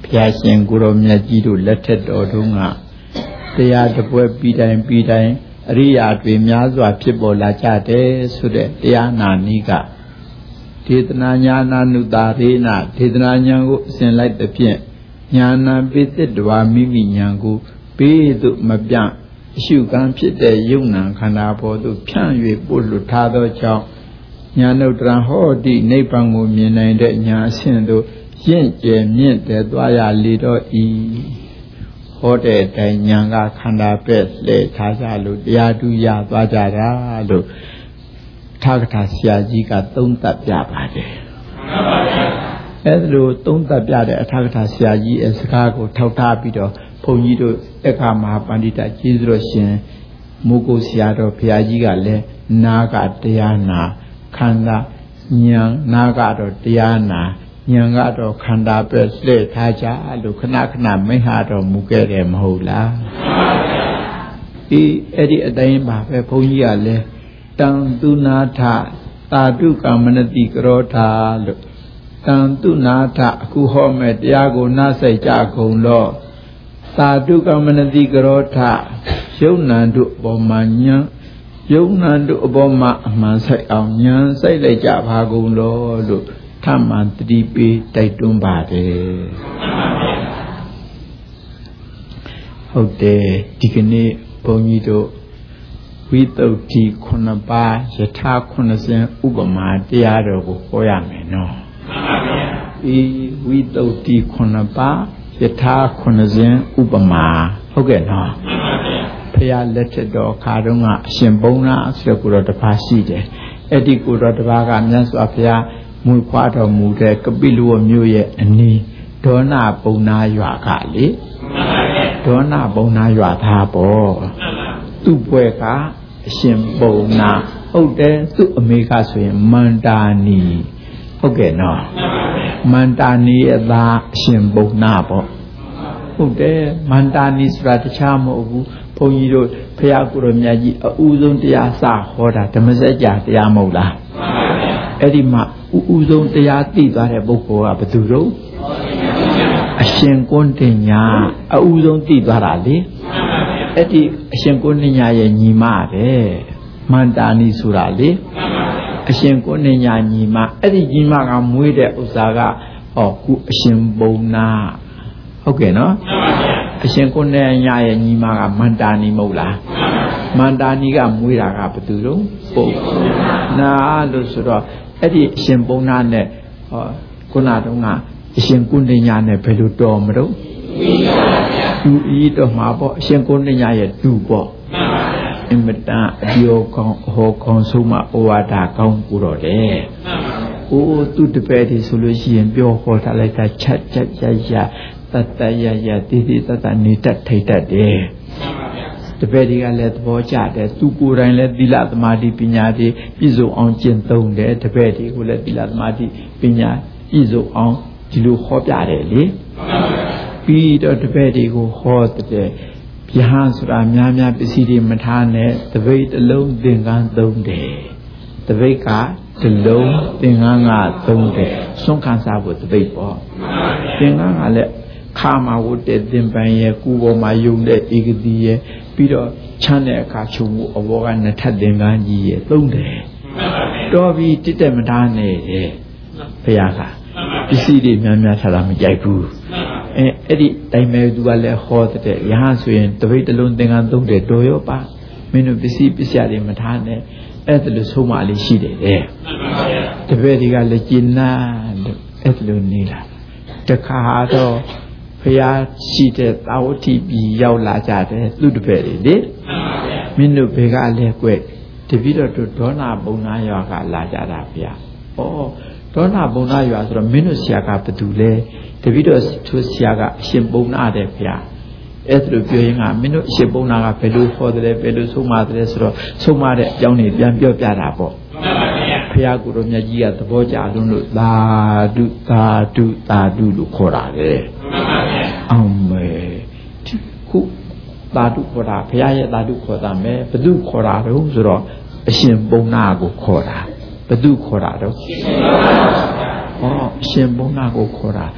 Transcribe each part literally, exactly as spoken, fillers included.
ဘုရားရှင်ကိုရောမြတ်ကြီးတို့လက်ထက်တော်တုန်းကတရားတပွဲပြီးတိုင်းပြီးတိုင်းအရိယာတွေများစွာဖြစ်ပေါ်လာကြတယ်ဆိုတဲ့တရားနာနည်းကဒေသနာညာနာနုတာရေနဒေသနာညာကိုအစဉ်လိုက်တဲ့ဖြင့်ညာနာပိသတ္တဝါမိမိညာကိုဘေးသို့မပြန့်အရှုခံဖြစ်တဲ့ယုံနာခန္ဓာပေါ်သို့ဖြန့်၍ပို့လွတ်ထားသောကြောင့်ညာနုတ္တရဟောတိနိဗ္ဗာန်ကိုမြင်နိုင်တဲ့ညာအစဉ်သို့ရင့်ကျယ်မြင့်တဲ့သွားရလေတော့ဤဟောတဲ့တိုင်ညာကခန္ဓာပဲ့လှည့်ထားကြလို့တရားတူရသွားကြတာလို့ထာဂထာဆရာကြီးကသုံးသပ်ပြပါတယ်အဲဒါလိုသုံးသပ်ပြတဲ့အထာဂထာဆရာကြီးရဲ့စကားကိုထောက်ထားပြီးတော့ဘုန်းကြီးတို့အခါမဟာပန္တိတကျေးဇူးတော်ရှင်မိုးကိုဆရာတော်ဘုရားကြီးကလည်းနာကတရားနာခန္ဓာဉာဏ်နာကတော့တရားနာဉာဏ်ကတော့ခန္ဓာပဲလှည့်ထားကြလို့ခဏခဏမိန့်ဟာတော်မူခဲ့တယ်မဟုတ်လားဒီအဲ့ဒီအတိုင်းပါပဲဘုန်းကြီးကလည်းတံသူနာထသာတုကမနတိကရောထာလို့တံသူနာထအခုဟောမဲ့တရားကိုနားဆိုင်ကြကုန်တော့သာတုကမနတိကရောထယုံနံတို့အပေါ်မှာဉာဏ်ယုံနံတို့အပေါ်မှာအမှန်ဆိုင်အောင်ဉာဏ်ဆိုင်လိုက်ကြပါကုန်လို့လို့ထမှန်တတိပေးတိုက်တွန်းပါတယ်ဟုတ်တယ်ဒီကနေ့ဘုန်းကြီးတို့ဝိသုဒ္ဓိခုနှစ်ပါးယထာခုနှစ်စဉ်ဥပမာတရားတော်ကိုဟောရမယ်နော်ဒီဝိသုဒ္ဓိခုနှစ်ပါးယထာခုနှစ်စဉ်ဥပမာဟုတ်ကဲ့နော်ဘုရားလက်ထက်တော်ခါတုန်းကအရှင်ဘုန်းနာဆိုတဲ့ကိုတော်တစ်ပါးရှိတယ်အဲ့ဒီကိုတော်တစ်ပါးကမြတ်စွာဘုရားမူခွာတော်မူတဲ့ကပိလဝမြို့ရဲ့အနီးဒေါနာပုံနာရွာကလေဒေါနာပုံနာရွာသားပေါ့သူ့ဘွဲကအရှင်ပုံနာဟုတ်တယ်သူ့အမေကဆိုရင်မန္တာနီဟုတ်ကဲ့နော်မန္တာနီရဲ့သားအရှင်ပုံနာပေါ့ဟုတ်တယ်မန္တာနီဆိုတာတခြားမဟုတ်ဘူးဘုန်းကြီးတို့ဖရာကိုရောမြတ်ကြီးအဦးဆုံးတရားစဟောတာဓမ္မစကြာတရားမဟုတ်လားအဲ့ဒီမှာဥဥဆုံးတရားသိသွားတဲ့ပုဂ္ဂိုလ်ကဘယ်သူတော့အရှင်ကွန်းတင်ညာအဥဆုံးသိသွားတာလေအဲ့ဒီအရှင်ကွန်းတင်ညာရဲ့ညီမတဲ့မန္တာနီဆိုတာလေအရှင်ကွန်းတင်ညာညီမအဲ့ဒီညီမကမွေးတဲ့ဥစ္စာကဟောခုအရှင်ဘုံနာဟုတ်ကဲ့နော်အရှင်ကွန်းတင်ညာရဲ့ညီမကမန္တာနီမဟုတ်လားမန္တာနီကမွေးတာကဘယ်သူတော့ပုဂ္ဂိုလ်နာလို့ဆိုတော့အဲ့ဒီအရှင်ဘုံနာနဲ့ဟောခုနတုန်းကအရှင်ကုဏ္ဏညာနဲ့ဘယ်လိုတော်မလို့သူဤတော်မှာပေါ့အရှင်ကုဏ္ဏညာရဲ့သူပေါ့အင်မတန်အပြောကောင်းဟောကောင်းဆုံးမဩဝါဒကောင်းကိုတော့တယ်။အိုးသူတပည့်ဒီဆိုလို့ရှိရင်ပြောဟောထားလိုက်တာချက်ချက်ရရတတ်တရရတိတိတတ်တနေတတ်ထိတ်တတ်တယ်။တပည့်တွေကလည်းသဘောကျတယ်သူကိုယ်တိုင်လည်းသီလသမာဓိပညာတွေပြည့်စုံအောင်ကျင့်သုံးတယ်တပည့်တွေကိုလည်းသီလသမာဓိပညာပြည့်စုံအောင်ဒီလိုဟောပြတယ်လေပြီးတော့တပည့်တွေကိုဟောတဲ့ဗျာဆိုတာများများပစ္စည်းတွေမထားနဲ့တပိတ်တစ်လုံးသင်္ကန်းသုံးတယ်တပိတ်ကတစ်လုံးသင်္ကန်းကသုံးတယ်စွန့်ခံစားဖို့တပိတ်ပေါ့သင်္ကန်းကလည်းခါမှာဝတ်တဲ့သင်္ပန်းရဲ့ကူပေါ်မှာယုံတဲ့ဧကတိရဲ့ပြီးတော့ချမ်းတဲ့အခါချုပ်မှုအဘောကနှစ်ထပ်သင်္ကန်းကြီးရဲ့သုံးတယ်တော်ပြီတိတက်မထားနဲ့တဲ့ဘုရားကပစ္စည်းတွေများများထားတာမကြိုက်ဘူးအဲအဲ့ဒီတိုင်မဲ့သူကလည်းဟောတဲ့ရဟန်းဆိုရင်တပိတ်တစ်လုံးသင်္ကန်းသုံးတယ်တော်ရောပါမင်းတို့ပစ္စည်းပစ္စယတွေမထားနဲ့အဲ့ဒါလို့ဆုံးမလေးရှိတယ်တဲ့တပည့်တွေကလည်းကျဉ်းနာလို့အဲ့ဒါလို့နေလာတခါတော့ဖရာရှိတဲ့သာဝတိပြည်ရောက်လာကြတယ်သူတပည့်တွေလေမင်းတို့ဘယ်ကလဲကွတပည့်တော်တို့ဒေါနာဘုံနာရွာကလာကြတာဗျာဩဒေါနာဘုံနာရွာဆိုတော့မင်းတို့ဆရာကဘယ်သူလဲတပည့်တော်သူဆရာကအရှင်ဘုံနာတဲ့ဗျာအဲ့ဒါလိုပြောရင်ကမင်းတို့အရှင်ဘုံနာကဘယ်လိုဟောတယ်ဘယ်လိုဆုံးမတယ်ဆိုတော့ဆုံးမတဲ့အကြောင်းတွေပြန်ပြောပြတာပေါ့ဖရာကိုယ်တော်မြတ်ကြီးကသဘောကျလုံးလို့သာဓုသာဓုသာဓုလို့ခေါ်တာလေအောင်မေခုသာဓုခေါ်တာဖရာရဲ့သာဓုခေါ်တာမယ်ဘသူခေါ်တာတော့ဆိုတော့အရှင်ဘုံနာကိုခေါ်တာဘသူခေါ်တာတော့ဟောအရှင်ဘုံနာကိုခေါ်တာ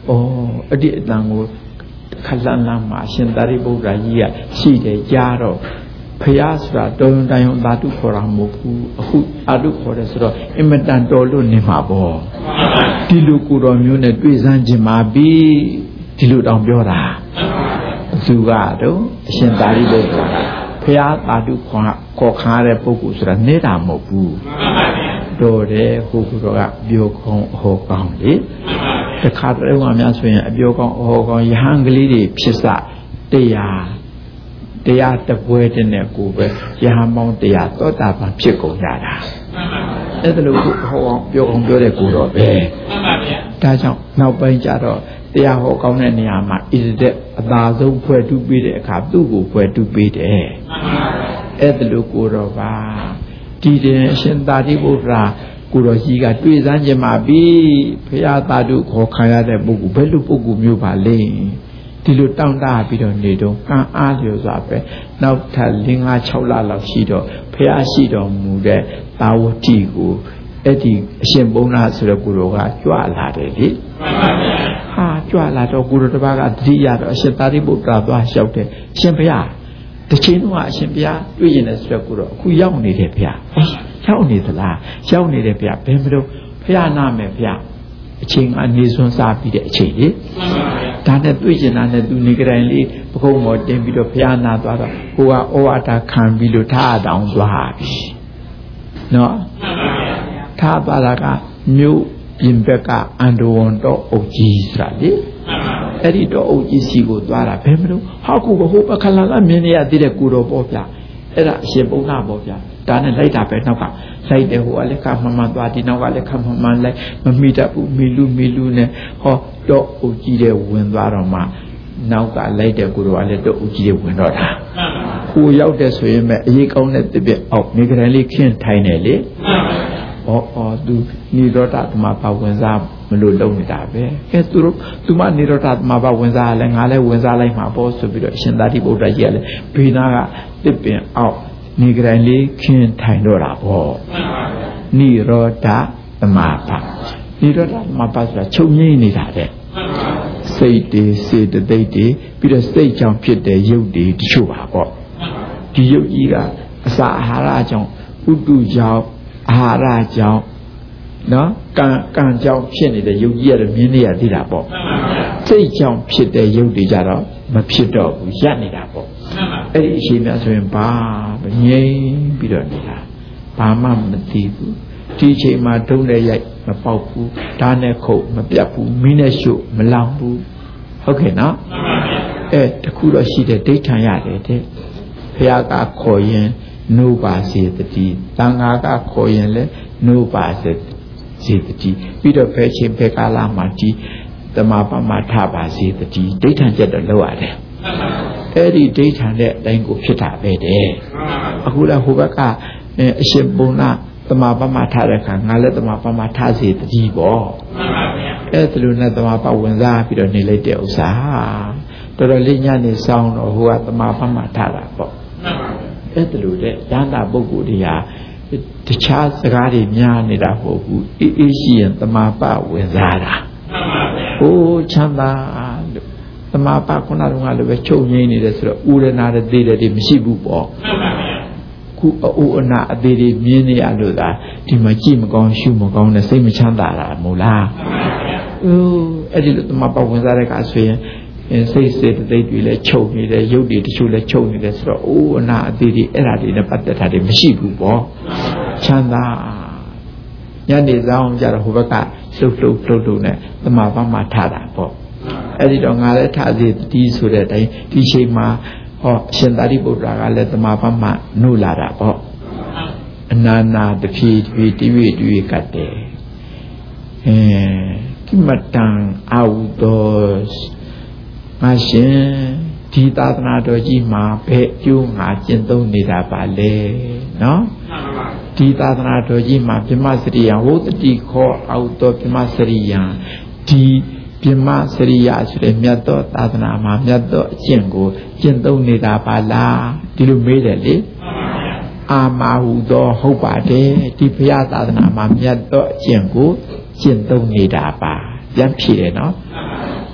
အဲ့ဒီအတန်ကိုခလန်းလန်းမှာရှင်သာရိပုတ္တရာကြီးကရှိတယ်ကြားတော့ဖယားဆိုတာတော်ရုံတိုင်ရုံသာတုခေါ်တာမဟုတ်ဘူးအခုအာတုခေါ်တယ်ဆိုတော့အင်မတန်တော်လို့နေမှာပေါ့ဒီလိုကိုတော်မျိုးနဲ့တွေ့စမ်းခြင်းမှာပြီဒီလိုတောင်ပြောတာသူကတော့အရှင်သာရိပုတ္တရာဖယားသာတုခေါ်ခေါ်ခါတဲ့ပုဂ္ဂိုလ်ဆိုတာနေတာမဟုတ်ဘူးတော်တယ်ဟိုကတော့ကပြောကောင်းဟောကောင်းလေတခါတည်းကများဆိုရင်အပြောကောင်းအဟောကောင်းယဟန်ကလေးတွေဖြစ်စတရားတရားတပွဲတည်းနဲ့ကိုပဲယဟန်ပေါင်းတရားသောတာပန်ဖြစ်ကုန်ကြတာအဲ့ဒါလို့ဟောကောင်းပြောကောင်းပြောတဲ့ကိုတော့ပဲဒါကြောင့်နောက်ပိုင်းကျတော့တရားဟောကောင်းတဲ့နေရာမှာဣဇတဲ့အသာဆုံးဖွဲ့တူပေးတဲ့အခါသူ့ကိုဖွဲ့တူပေးတယ်အဲ့ဒါလို့ကိုတော့ပါဒီတင်အရှင်သာရိပုတ္တရာကိုတော်ကြီးကတွေ့စမ်းခြင်းမှာပြီဘုရားသာဓုခေါ်ခံရတဲ့ပုဂ္ဂိုလ်ဘယ်လိုပုဂ္ဂိုလ်မျိုးပါလဲဒီလိုတောင်းတပြီးတော့နေတော့ကံအားလျော်စွာပဲနောက်ထပ်၄၅၆လလောက်ရှိတော့ဘုရားရှိတော်မူတဲ့သာဝတိကိုအဲ့ဒီအရှင်ဘုန်းနာဆိုတဲ့ကိုတော်ကကြွလာတယ်လေဟာကြွလာတော့ကိုတော်တစ်ပါးကတတိယတော့အရှင်သာရိပုတ္တရာသွားလျှောက်တယ်ရှင်ဘုရားတချိန်တော့အရှင်ဘုရားတွေ့ရင်လည်းဆိုတော့ကိုတော်အခုရောက်နေတယ်ဘုရားရောက်နေသလားရောက်နေတယ်ဗျဘယ်မလို့ဖျားနာမယ်ဗျအချိန်ကနေစွန်းစားပြီးတဲ့အချိန်လေဒါနဲ့တွေ့ကျင်တာနဲ့သူနေကြတိုင်းလေးပခုံးမော်တင်ပြီးတော့ဖျားနာသွားတော့ကိုကဩဝါဒခံပြီးလို့ထားတောင်သွားပြီနော်ထားသွားတာကမြို့ပြင်ဘက်ကအန္တဝန်တော့အုပ်ကြီးဆိုတာလေအဲ့ဒီတော့အုပ်ကြီးစီကိုသွားတာဘယ်မလို့ဟောက်ကူကဟိုပခလာကမြင်နေရသေးတဲ့ကိုတော်ပေါ့ဗျအဲ့ဒါအရှင်ဘုရားပေါ့ဗျဒါနဲ့လိုက်တာပဲနောက်ကလိုက်တယ်ဟိုကလည်းခမမှန်သွားဒီနောက်ကလည်းခမမှန်လိုက်မမိတတ်ဘူးမီလူမီလူနဲ့ဟောတော့အုပ်ကြီးတဲ့ဝင်သွားတော့မှနောက်ကလိုက်တဲ့ကိုတော့လည်းတော့အုပ်ကြီးတဲ့ဝင်တော့တာကိုရောက်တဲ့ဆိုရင်မဲ့အရေးကောင်းတဲ့တပြက်အောက်နေကြတယ်လေးခင်းထိုင်တယ်လေဟောအော်သူနိရောဓသမဘာဝင်စားမလို့လုံနေတာပဲကဲသူတို့သူမနိရောဓသမဘာဝင်စားလဲငါလည်းဝင်စားလိုက်မှာပေါ့ဆိုပြီးတော့အရှင်သာရိပုတ္တရာကြီးကလည်းဘေးနာကတစ်ပင်အောက်နေကြတယ်လေးခင်းထိုင်တော့တာပေါ့နိရောဓသမဘာနိရောဓသမဘာဆိုတာချုပ်ငြိမ့်နေတာတဲ့စိတ်တွေစေတသိက်တွေပြီးတော့စိတ်ကြောင့်ဖြစ်တဲ့ရုပ်တွေတချို့ပါပေါ့ဒီရုပ်ကြီးကအစာအာဟာရကြောင့်ဥတုကြောင့်အာဟာရကြောင့်နော်ကံကံကြောင့်ဖြစ်နေတဲ့ရုပ်ကြီးရတယ်မြင်နေရသေးတာပေါ့စိတ်ကြောင့်ဖြစ်တဲ့ရုပ်တွေကြတော့မဖြစ်တော့ဘူးရပ်နေတာပေါ့အဲ့ဒီအချိန်များဆိုရင်ဘာငြိမ်ပြီးတော့နေတာဘာမှမသိဘူးဒီအချိန်မှာဒုံးနဲ့ရိုက်မပေါက်ဘူးဓာတ်နဲ့ခုတ်မပြတ်ဘူးမီးနဲ့ရှို့မလောင်ဘူးဟုတ်ကဲ့နော်အဲတခုတော့ရှိတဲ့ဒိဋ္ဌံရတယ်တဲ့ဘုရားကခေါ်ရင်နိုးပါစေတည်းတန်ဃာကခေါ်ရင်လည်းနိုးပါစေစေတည်းပြီးတော့ဖဲချင်းဖဲကာလမှာဒီတမပမထပါစေတည်းဒိဋ္ဌံချက်တော့လောက်ရတယ်အဲ့ဒီဒိဋ္ဌံတဲ့အတိုင်းကိုဖြစ်တာပဲတဲ့အခုလည်းဟိုဘက်ကအရှင်ဘုံနာတမပမထတဲ့ခါငါလည်းတမပမထစေတည်းပေါ့အဲ့ဒါလိုနဲ့တမပဝင်စားပြီးတော့နေလိုက်တဲ့ဥစ္စာတော်တော်လေးညနေဆောင်တော့ဟိုကတမပမထတာပေါ့အဲ့ဒါလိုတဲ့ဉာဏ်တာပုဂ္ဂိုလ်တွေဟာတခြားစကားတွေများနေတာမဟုတ်ဘူးအေးအေးရှိရင်တမပဝင်စားတာဟိုချမ်းသာလို့တမပခုနကလည်းပဲချုပ်ငိမ့်နေတယ်ဆိုတော့ဥရနာတဲ့သေးတယ်တွေမရှိဘူးပေါ့ခုအိုးအနာအသေးတွေမြင်နေရလို့သာဒီမှာကြည့်မကောင်းရှုမကောင်းနဲ့စိတ်မချမ်းသာတာမို့လားအိုးအဲ့ဒီလိုတမပဝင်စားတဲ့ကဆိုရင်စိတ်စေတသိက်တွေလည်းချုပ်နေတယ်ရုပ်တွေတချို့လည်းချုပ်နေတယ်ဆိုတော့အိုးအနာအသေးတွေအဲ့ဒါတွေနဲ့ပတ်သက်တာတွေမရှိဘူးပေါ့ချမ်းသာညနေဆောင်ကြတော့ဟိုဘက်ကလှုပ်လှုပ်လှုပ်လှုပ်နဲ့တမပမှထားတာပေါ့အဲ့ဒီတော့ငါလည်းထားစေတီးဆိုတဲ့အတိုင်းဒီချိန်မှာဟောအရှင်သာရိပုတ္တရာကလည်းတမပမှနှုတ်လာတာပေါ့အနာနာတဖြည်းဖြည်းတိဝိတိဝိကတ်တယ်အဲကိမတံအာဟုသောငါရှင်ဒီသာသနာတော်ကြီးမှာဘယ်အကျိုးငါကျင့်သုံးနေတာပါလဲနော်ဒီသာသနာတော်ကြီးမှာပြမစရိယဝုတ္တိခောအာဟုသောပြမစရိယဒီပြမစရိယဆိုတဲ့မြတ်သောသာသနာမှာမြတ်သောအကျင့်ကိုကျင့်သုံးနေတာပါလားဒီလိုမေးတယ်လေအာမဟုသောဟုတ်ပါတယ်ဒီဘုရားသာသနာမှာမြတ်သောအကျင့်ကိုကျင့်သုံးနေတာပါပြန်ဖြေတယ်နော်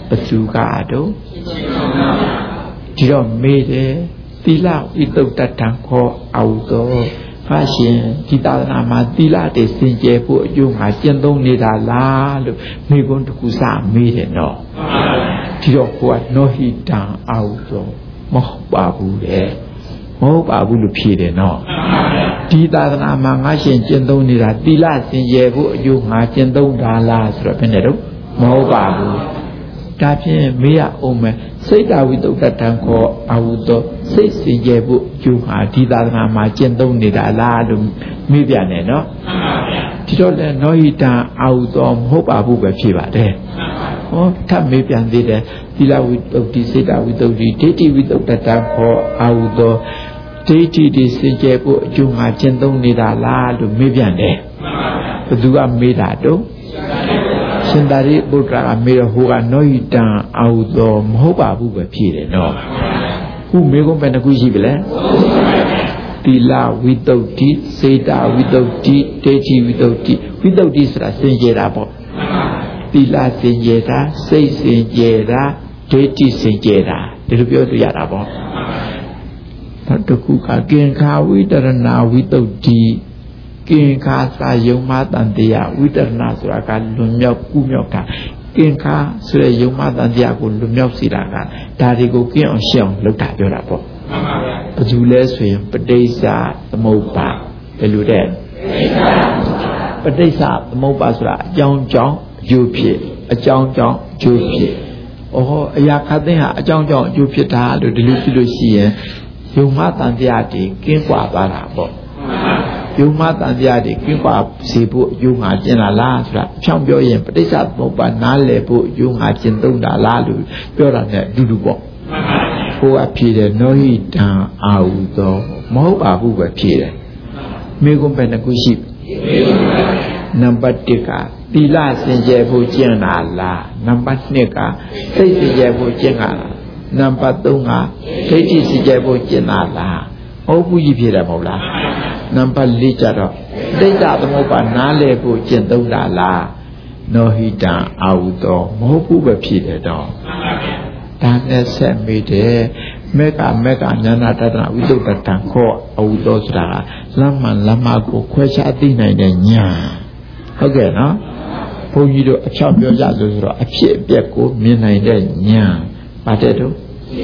ဘသူကတော့ဒီတော့မေးတယ်သီလဝိတုဒ္ဒတံခေါ်အောင်တော့ဖာရှင်ဒီသာသနာမှာသီလတည်စင်ကြယ်ဖို့အကျိုးငါကျင့်သုံးနေတာလားလို့မိကွန်းတစ်ခုစမေးတယ်နော်ဒီတော့ကိုကနောဟိတံအောင်တော့မဟုတ်ပါဘူးလေမဟုတ်ပါဘူးလို့ဖြေတယ်နော်ဒီသာသနာမှာငါရှင်ကျင့်သုံးနေတာသီလစင်ကြယ်ဖို့အကျိုးငါကျင့်သုံးတာလားဆိုတော့ဘယ်နဲ့တော့မဟုတ်ပါဘူးဒါဖြင့်မေးရအောင်မယ်စိတ်တဝိတုဒ္ဒတံခေါ်အာဟုသောစိတ်စင်ကြယ်ဖို့အကျိုးဟာဒီသာသနာမှာကျင့်သုံးနေတာလားလို့မေးပြန်တယ်နော်ဒီတော့လည်းနောဟိတံအာဟုသောမဟုတ်ပါဘူးပဲဖြေပါတယ်ဟောထပ်မေးပြန်သေးတယ်သီလဝိတုဒ္ဓိစိတ်တဝိတုဒ္ဓိဒိဋ္ဌိဝိတုဒ္ဒတံခေါ်အာဟုသောဒိဋ္ဌိဒီစင်ကြယ်ဖို့အကျိုးဟာကျင့်သုံးနေတာလားလို့မေးပြန်တယ်ဘယ်သူကမေးတာတော့ရှင်သာရိပုတ္တရာမေးတော့ဟိုကနောဟိတံအာဟုသောမဟုတ်ပါဘူးပဲဖြေတယ်နော်ခုမေးခွန်းပဲတစ်ခုရှိပြီလေသီလဝိတုဒ္ဓိစေတဝိတုဒ္ဓိဒိဋ္ဌိဝိတုဒ္ဓိဝိတုဒ္ဓိဆိုတာစင်ကြယ်တာပေါ့သီလစင်ကြယ်တာစိတ်စင်ကြယ်တာဒိဋ္ဌိစင်ကြယ်တာဒီလိုပြောလို့ရတာပေါ့နောက်တစ်ခုကကင်္ခာဝိတရဏဝိတုဒ္ဓိကင်္ခာစာယုံမတန်တရားဝိတရဏဆိုတာကလွန်မြောက်ကူးမြောက်တာကင်္ခာဆိုတဲ့ယုံမတန်တရားကိုလွန်မြောက်စေတာကဒါတွေကိုကင်းအောင်ရှင်းအောင်လုပ်တာပြောတာပေါ့ဘယ်သူလဲဆိုရင်ပဋိစ္စသမုပ္ပါဘယ်လိုတဲ့ပဋိစ္စသမုပ္ပါဆိုတာအကြောင်းကြောင့်အကျိုးဖြစ်အကြောင်းကြောင့်အကျိုးဖြစ်ဩဟောအရာခတ်သိမ်းဟာအကြောင်းကြောင့်အကျိုးဖြစ်တာလို့ဒီလိုဖြစ်လို့ရှိရင်ယုံမတန်တရားတွေကင်းကွာသွားတာပေါ့ယုံမတန်တရားတွေကင်းကွာစေဖို့အကျိုးငါကျင်လာလားဆိုတာဖြောင်းပြောရင်ပဋိစ္စသမုပ္ပါနားလည်ဖို့အကျိုးငါကျင်သုံးတာလားလို့ပြောတာနဲ့အတူတူပေါ့ဟိုအဖြေတယ်နောဟိတံအာဟုသောမဟုတ်ပါဘူးပဲဖြေတယ်မိကုံးပဲတစ်ခုရှိနံပါတ်တစ်ကသီလစင်ကြယ်ဖို့ကျင့်တာလားနံပါတ်နှစ်ကစိတ်စင်ကြယ်ဖို့ကျင့်တာလားနံပါတ်သုံးကဒိဋ္ဌိစင်ကြယ်ဖို့ကျင့်တာလားဟုတ်ဘူးကြီးဖြေတယ်မဟုတ်လားနံပါတ်လေးကျတော့ဒိဋ္ဌသမုပ္ပါနားလည်ဖို့ကျင့်သုံးတာလားနောဟိတံအာဟုသောမဟုတ်ဘူးပဲဖြေတယ်တော့ဒါနဲ့ဆက်မိတယ်မေကမေကညာနာတတနာဝိသုဒ္ဓတံခေါ်အာဟုသောဆိုတာကလမ်းမှန်လမ်းမကိုခွဲခြားသိနိုင်တဲ့ညာဟုတ်ကဲ့နော်ဘုန်းကြီးတို့အချောက်ပြောကြလို့ဆိုတော့အဖြစ်အပျက်ကိုမြင်နိုင်တဲ့ညာပါတယ်တော့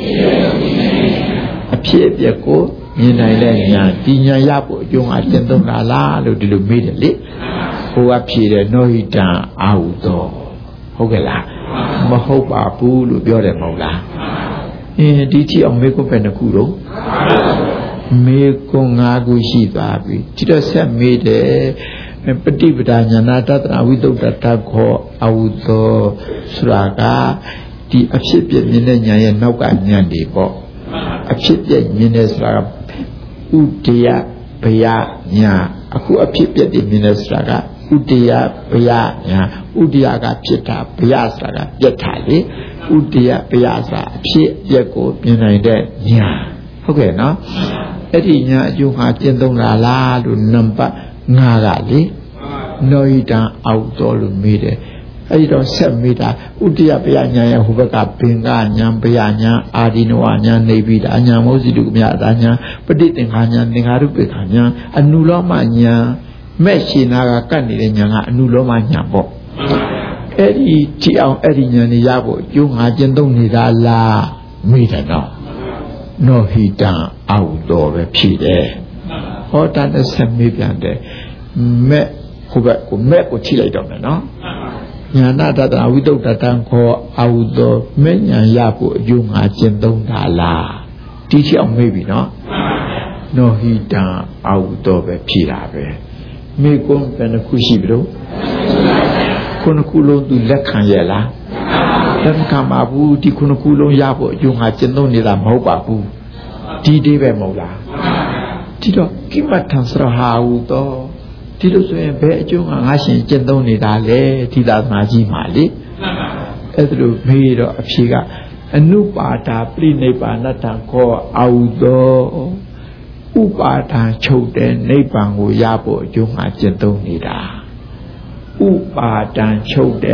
အဖြစ်အပျက်ကိုမြင်နိုင်တဲ့ညာဒီညာရဖို့အကျိုးငါကျင့်သုံးတာလားလို့ဒီလိုမေးတယ်လေဟိုကဖြေတယ်နောဟိတံအာဟုသောဟုတ်ကဲ့လားမဟုတ်ပါဘူးလို့ပြောတယ်မဟုတ်လားအင်းဒီကြည့်အောင်မေးခွန်းပဲတစ်ခုတော့မေးခွန်း၅ခုရှိသွားပြီဒီတော့ဆက်မေးတယ်ပฏิပဒါညာနာတတနာဝိသုဒ္ဓတခောအာဟုသောဆိုတာကဒီအဖြစ်ပြမြင်တဲ့ညာရဲ့နောက်ကညာတွေပေါ့အဖြစ်ပြမြင်တဲ့ဆိုတာကဥဒယဘယညာအခုအဖြစ်ပြမြင်တဲ့ဆိုတာကဥဒယဘယညာဥဒယကဖြစ်တာဘယဆိုတာကပြတ်တာလေဥဒယဘယဆိုတာအဖြစ်ပြကိုမြင်နိုင်တဲ့ညာဟုတ်ကဲ့နော်အဲ့ဒီညာအကျိုးငါကျင့်သုံးတာလားလို့နံပါတ်ငါးကလေနောဟိတံအာဟုသောလို့မေးတယ်အဲ့ဒီတော့ဆက်မေးတာဥဒယဘယညာရဲ့ဟိုဘက်ကဘင်္ဂညာဘယညာအာဒီနဝညာနေပိတာညာမောဇိတုကမြတာညာပဋိသင်္ခာညာသင်္ခါရုပ္ပခာညာအနုလောမညာမဲ့ရှင်နာကကတ်နေတဲ့ညာကအနုလောမညာပေါ့အဲ့ဒီကြည့်အောင်အဲ့ဒီညာနေရဖို့အကျိုးငါကျင့်သုံးနေတာလားမေးတယ်တော့နောဟိတံအာဟုသောပဲဖြေတယ်ဟောတာနဲ့ဆက်မေးပြန်တယ်မဲ့ဟိုဘက်ကိုမဲ့ကိုထိလိုက်တော့မယ်နော်ညာနာတတနာဝိသုဒ္ဓတံခောအာဟုသောမဲ့ညာရဖို့အကျိုးငါကျင့်သုံးတာလားဒီချောင်းမေးပြီနော်နောဟိတံအာဟုသောပဲဖြေတာပဲမေကွန်းဘယ်နှခုရှိပြီလို့ခုနှစ်ခုလုံးသူလက်ခံရဲ့လားလက်ခံပါဘူးဒီခုနှစ်ခုလုံးရဖို့အကျိုးငါကျင့်သုံးနေတာမဟုတ်ပါဘူးဒီဒီပဲမဟုတ်လားဒီတော့ကိမထံစရဟာဟုသောဒီလိုဆိုရင်ဘယ်အကျိုးငါငါရှင်ကျင့်သုံးနေတာလဲဒီသာသနာကြီးမှာလေအဲ့ဒါလိုမေးတော့အဖြေကအနုပါဒာပြိနိဗ္ဗာနတံခောအာဟုသောဥပါဒံချုပ်တဲ့နိဗ္ဗာန်ကိုရဖို့အကျိုးငါကျင့်သုံးနေတာဥပါဒံချုပ်တဲ့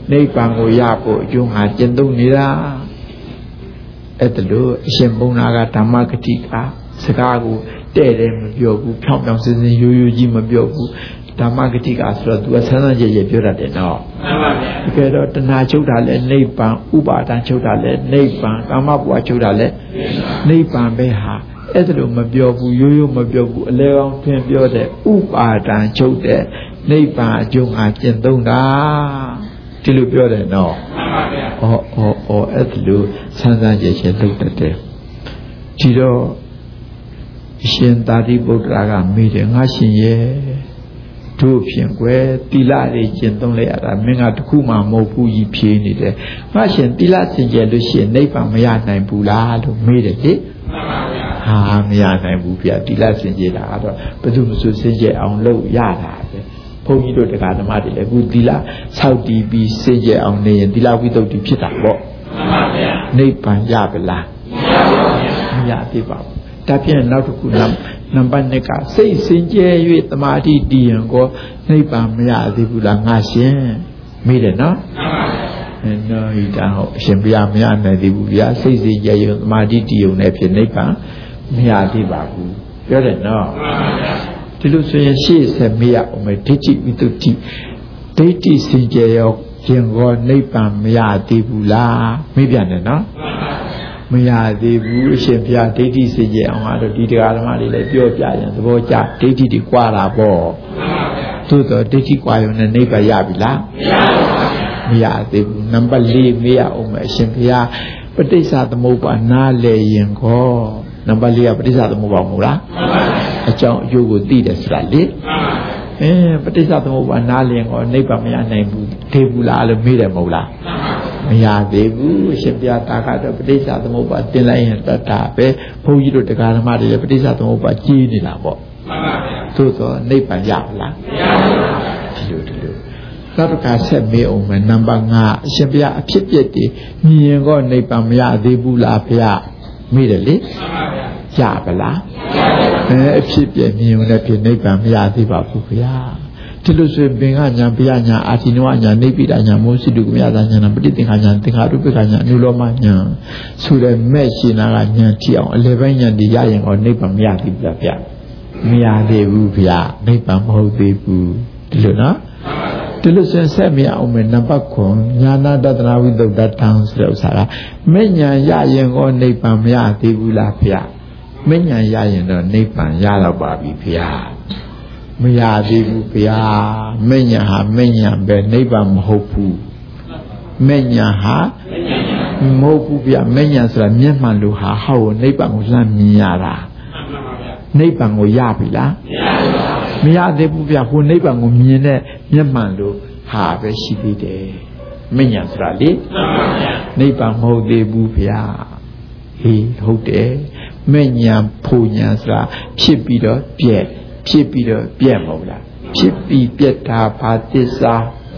နိဗ္ဗာန်ကိုရဖို့အကျိုးငါကျင့်သုံးနေတာအဲ့ဒါလို့အရှင်ဘုန်းနာကဓမ္မဂတိကစကားကိုတဲ့တယ်မပြောဘူးဖြောင်းဖြောင်းစင်စင်ရိုးရိုးကြီးမပြောဘူးဓမ္မဂတိကဆိုတော့ तू ကဆန်းဆန်းကြဲကြဲပြောတတ်တယ်နော်မှန်ပါဗျာတကယ်တော့တဏှာချုပ်တာလဲနိဗ္ဗာန်ဥပါဒံချုပ်တာလဲနိဗ္ဗာန်ကာမဘဝချုပ်တာလဲနိဗ္ဗာန်ပဲဟာအဲ့ဒါလို့မပြောဘူးရိုးရိုးမပြောဘူးအလဲကောင်းထင်ပြောတဲ့ဥပါဒံချုပ်တဲ့နိဗ္ဗာန်အကျိုးငါကျင့်သုံးတာဒီလိုပြောတယ်နော်မှန်ပါဗျာဩဩဩအဲ့ဒါလို့ဆန်းဆန်းကြဲကြဲလုပ်တတ်တယ်ဒီတော့ရှင်သာရိပုတ္တရာကမေးတယ်ငါရှင်ရဲ့တို့ဖြင့်ကွယ်သီလတွေကျင့်သုံးလိုက်ရတာမင်းကတခုမှမဟုတ်ဘူးကြီးဖြေနေတယ်ငါရှင်သီလစင်ကြယ်လို့ရှိရင်နိဗ္ဗာန်မရနိုင်ဘူးလားလို့မေးတယ်လေမှန်ပါဗျာဟာမရနိုင်ဘူးဗျာသီလစင်ကြယ်တာကတော့ဘယ်သူမှစင်ကြယ်အောင်လုပ်ရတာပဲဘုန်းကြီးတို့တရားဓမ္မတွေလည်းအခုသီလဆောက်တည်ပြီးစင်ကြယ်အောင်နေရင်သီလဝိသုဒ္ဓိဖြစ်တာပေါ့မှန်ပါဗျာနိဗ္ဗာန်ရပါလားမရပါဘူးမရသေးပါဘူးဒါဖြင့်နောက်တစ်ခုနံပါတ်နှစ်ကစိတ်စင်ကြယ်၍တမာတိတည်ရင်ကိုနိဗ္ဗာန်မရသေးဘူးလားငါရှင်မေးတယ်နော်မှန်ပါဗျာနော်ဤတာဟုတ်အရှင်ဘုရားမရနိုင်သေးဘူးဗျာစိတ်စင်ကြယ်၍တမာတိတည်ုံနဲ့ဖြစ်နိဗ္ဗာန်မရသေးပါဘူးပြောတယ်နော်မှန်ပါဗျာဒီလိုဆိုရင်ရှေ့ဆက်မေးရအောင်မယ်ဒိဋ္ဌိဝိတ္တုဒိဋ္ဌိစင်ကြယ်ရောခြင်းကိုနိဗ္ဗာန်မရသေးဘူးလားမေးပြန်တယ်နော်မရသေးဘူးအရှင်ဘုရားဒိဋ္ဌိစင်ကြယ်အောင်ကတော့ဒီတရားဓမ္မတွေလည်းပြောပြရင်သဘောကျဒိဋ္ဌိတွေကွာတာပေါ့သို့တော့ဒိဋ္ဌိကွာရုံနဲ့နိဗ္ဗာန်ရပြီလားမရသေးဘူးနံပါတ်၄မေးရအောင်မယ်အရှင်ဘုရားပဋိစ္စသမုပ္ပါနားလည်ရင်ကောနံပါတ်၄ကပဋိစ္စသမုပ္ပါမဟုတ်လားအကြောင်းအကျိုးကိုသိတယ်ဆိုတာလေအဲပဋိစ္စသမုပ္ပါနားလည်ရင်ကောနိဗ္ဗာန်မရနိုင်ဘူးထေဘူးလားလို့မေးတယ်မဟုတ်လားမရသေးဘူးအရှင်ဘုရားတာကတော့ပဋိစ္စသမုပ္ပါသင်လိုက်ရင်တတ်တာပဲဘုန်းကြီးတို့တရားဓမ္မတွေပဋိစ္စသမုပ္ပါကြီးနေတာပေါ့မှန်ပါဗျာသို့သောနိဗ္ဗာန်ရပါလားမရပါဘူးဒီလိုဒီလိုနောက်တစ်ခါဆက်မေးအောင်မယ်နံပါတ်၅အရှင်ဘုရားအဖြစ်ပြက်တွေမြင်ရင်ကောနိဗ္ဗာန်မရသေးဘူးလားဘုရားမေးတယ်လေမှန်ပါဗျာရပါလားမရပါဘူးအဲအဖြစ်ပြက်မြင်ရင်လည်းဖြစ်နိဗ္ဗာန်မရသေးပါဘူးဘုရားဒီလိုဆိုရင်ဘင်္ဂညာဘုရားညာအာတိနောညာနေပိတာညာမောစိတုကမြတာညာပဋိသင်္ခာညာသင်္ခါရုပ္ပခာညာအနုလောမညာဆိုတဲ့မဲ့ရှင်နာကညာကြည့်အောင်အလယ်ပိုင်းညာဒီရရင်တော့နိဗ္ဗာန်မရသေးဘူးဗျာမရသေးဘူးဗျာနိဗ္ဗာန်မဟုတ်သေးဘူးဒီလိုနော်ဒီလိုဆိုရင်ဆက်မရအောင်မယ်နံပါတ်ခွန်ညာနာတတနာဝိသုဒ္ဓတံဆိုတဲ့ဥစ္စာကမဲ့ညာရရင်တော့နိဗ္ဗာန်မရသေးဘူးလားဗျာမဲ့ညာရရင်တော့နိဗ္ဗာန်ရတော့ပါပြီဗျာမရသေးဘူးဗျာမဲ့ညာဟာမဲ့ညာပဲနိဗ္ဗာန်မဟုတ်ဘူးမဲ့ညာဟာမဟုတ်ဘူးဗျာမဲ့ညာဆိုတာမျက်မှန်လို့ဟာဟောနိဗ္ဗာန်ကိုလှမ်းမြင်ရတာနိဗ္ဗာန်ကိုရပြီလားမရသေးဘူးဗျာဟိုနိဗ္ဗာန်ကိုမြင်တဲ့မျက်မှန်လို့ဟာပဲရှိသေးတယ်မဲ့ညာဆိုတာလေနိဗ္ဗာန်မဟုတ်သေးဘူးဗျာဟေးဟုတ်တယ်မဲ့ညာဖို့ညာဆိုတာဖြစ်ပြီးတော့ပြည့်ဖြစ်ပြီးတော့ပြည့်မဟုတ်လားဖြစ်ပြီးပြည့်တာဘာသစ္စာ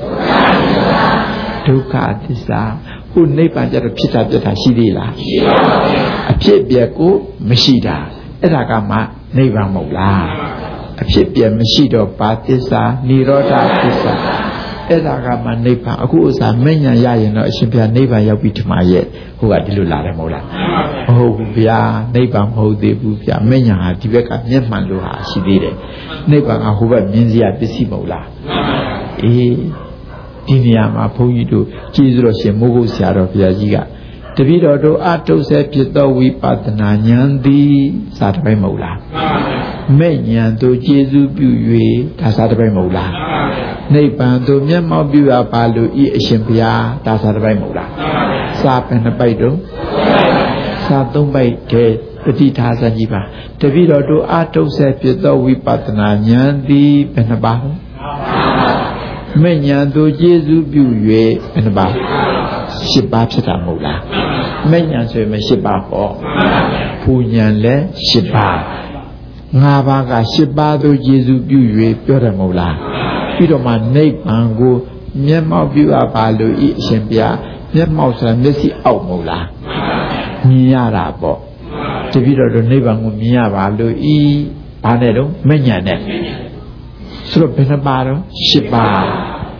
ဒုက္ခသစ္စာခုနိဗ္ဗာန်ကျတော့ဖြစ်တာပြည့်တာရှိသေးလားရှိပါဘူးအဖြစ်ပြည့်ကိုမရှိတာအဲ့ဒါကမှနိဗ္ဗာန်မဟုတ်လားအဖြစ်ပြည့်မရှိတော့ဘာသစ္စာនិရောဓသစ္စာအဲ့ဒါကမှနိဗ္ဗာန်အခုဥစ္စာမဉ္ဇဏ်ရရင်တော့အရှင်ဘုရားနိဗ္ဗာန်ရောက်ပြီထင်ပါရဲ့ဟိုကဒီလိုလာတယ်မဟုတ်လားမဟုတ်ဘူးဗျာနိဗ္ဗာန်မဟုတ်သေးဘူးဗျာမဉ္ဇဏ်ဟာဒီဘက်ကမျက်မှန်လို့ဟာရှိသေးတယ်နိဗ္ဗာန်ကဟိုဘက်မြင်စရာပစ္စည်းမဟုတ်လားအေးဒီနေရာမှာဘုန်းကြီးတို့ကြည်စွတော်ရှင်မိုးကုတ်ဆရာတော်ဘုရားကြီးကတပည့်တော်တို့အတုဆဲဖြစ်သောဝိပဿနာဉာဏ်သည်စာတစ်ပိုင်းမဟုတ်လားမဲ့ဉာဏ်တို့ကျေစုပြု၍ဒါစာတစ်ပိုင်းမဟုတ်လားနိဗ္ဗာန်တို့မျက်မှောက်ပြုရပါလို့ဤအရှင်ဘုရားဒါစာတစ်ပိုင်းမဟုတ်လားစာပင်နှစ်ပိုက်တော့စာသုံးပိုက်တည်းပฏิထားစကြည့်ပါတပည့်တော်တို့အတုဆဲဖြစ်သောဝိပဿနာဉာဏ်သည်ဘယ်နှပါမဲ့ဉာဏ်တို့ကျေစုပြု၍ဘယ်နှပါရှစ်ပါးဖြစ်တာမဟုတ်လားမဲ့ဉာဏ်ဆိုရင်ရှစ်ပါးပေါ့ဖူဉာဏ်လည်းရှစ်ပါးငါးပါးကရှစ်ပါးတို့ကျေစုပြု၍ပြောတယ်မဟုတ်လားပြီးတော့မှနိဗ္ဗာန်ကိုမျက်မှောက်ပြုအပ်ပါလို့ဤအရှင်ဘုရားမျက်မှောက်ဆိုတာမျက်စိအောက်မဟုတ်လားမြင်ရတာပေါ့တပည့်တော်တို့နိဗ္ဗာန်ကိုမြင်ရပါလို့ဤဘာနဲ့တော့မဲ့ဉာဏ်နဲ့ဆိုတော့ဘယ်နှပါတော့ရှစ်ပါး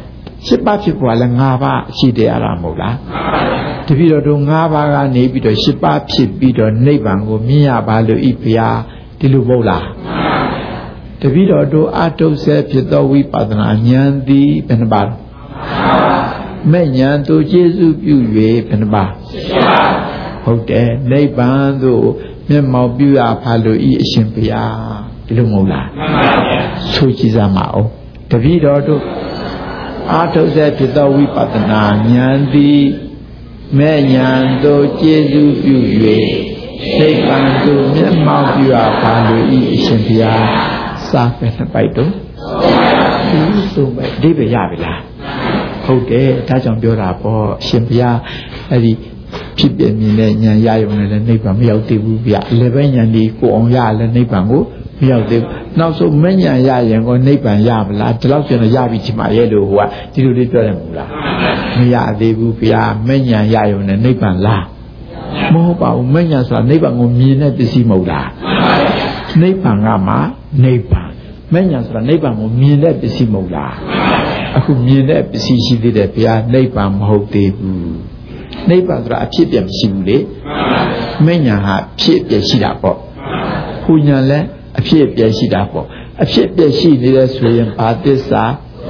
ရှစ်ပါးဖြစ်ပေါ်လဲ၅ပါးရှိတယ်အလားမဟုတ်လားတပည့်တော်တို့၅ပါးကနေပြီးတော့ရှစ်ပါးဖြစ်ပြီးတော့နိဗ္ဗာန်ကိုမြင်ရပါလို့ဤဘုရားဒီလိုမဟုတ်လားတပည့်တော်တို့အတုဆဲဖြစ်သောဝိပဿနာဉာဏ်သည်ဘယ်နှပါမဲ့ဉာဏ်တို့ကျေစုပြု၍ဘယ်နှပါဟုတ်တယ်နိဗ္ဗာန်သို့မျက်မှောက်ပြုရပါလို့ဤအရှင်ဘုရားဒီလိုမဟုတ်လားဆိုကြည့်စမ်းပါဦးတပည့်တော်တို့အာထုဆဲဖြစ်သောဝိပဿနာဉာဏ်သည်မဲ့ဉာဏ်သို့ကျေစုပြု၍နိဗ္ဗာန်သို့မျက်မှောက်ပြုရပါလို့ဤအရှင်ဘုရားစာပဲနှစ်ပိုက်တော့ဒီဆိုပဲဒီပဲရပြီလားဟုတ်တယ်ဒါကြောင့်ပြောတာပေါ့အရှင်ဘုရားအဲ့ဒီဖြစ်ပြမြင်တဲ့ဉာဏ်ရရုံနဲ့လည်းနိဗ္ဗာန်မရောက်သေးဘူးဗျအလယ်ပိုင်းဉာဏ်ဒီကိုအောင်ရလည်းနိဗ္ဗာန်ကိုမရောက်သေးဘူးနောက်ဆုံးမဉဏ်ရရင်ကိုနိဗ္ဗာန်ရမလားဒီလောက်ကျတော့ရပြီဒီမှာရဲ့လို့ဟိုကဒီလိုလေးပြောတယ်မဟုတ်လားမရသေးဘူးဗျာမဉဏ်ရရုံနဲ့နိဗ္ဗာန်လားမဟုတ်ပါဘူးမဉဏ်ဆိုတာနိဗ္ဗာန်ကိုမြင်တဲ့ပစ္စည်းမဟုတ်လားနိဗ္ဗာန်ကမှနိဗ္ဗာန်မဉဏ်ဆိုတာနိဗ္ဗာန်ကိုမြင်တဲ့ပစ္စည်းမဟုတ်လားအခုမြင်တဲ့ပစ္စည်းရှိသေးတယ်ဗျာနိဗ္ဗာန်မဟုတ်သေးဘူးနိဗ္ဗာန်ဆိုတာအဖြစ်ပြမရှိဘူးလေမဉဏ်ဟာဖြစ်ပြရှိတာပေါ့ခုညာလဲအဖြစ်ပြရှိတာပေါ့အဖြစ်ပြရှိနေတဲ့ဆိုရင်ဘာသစ္စာ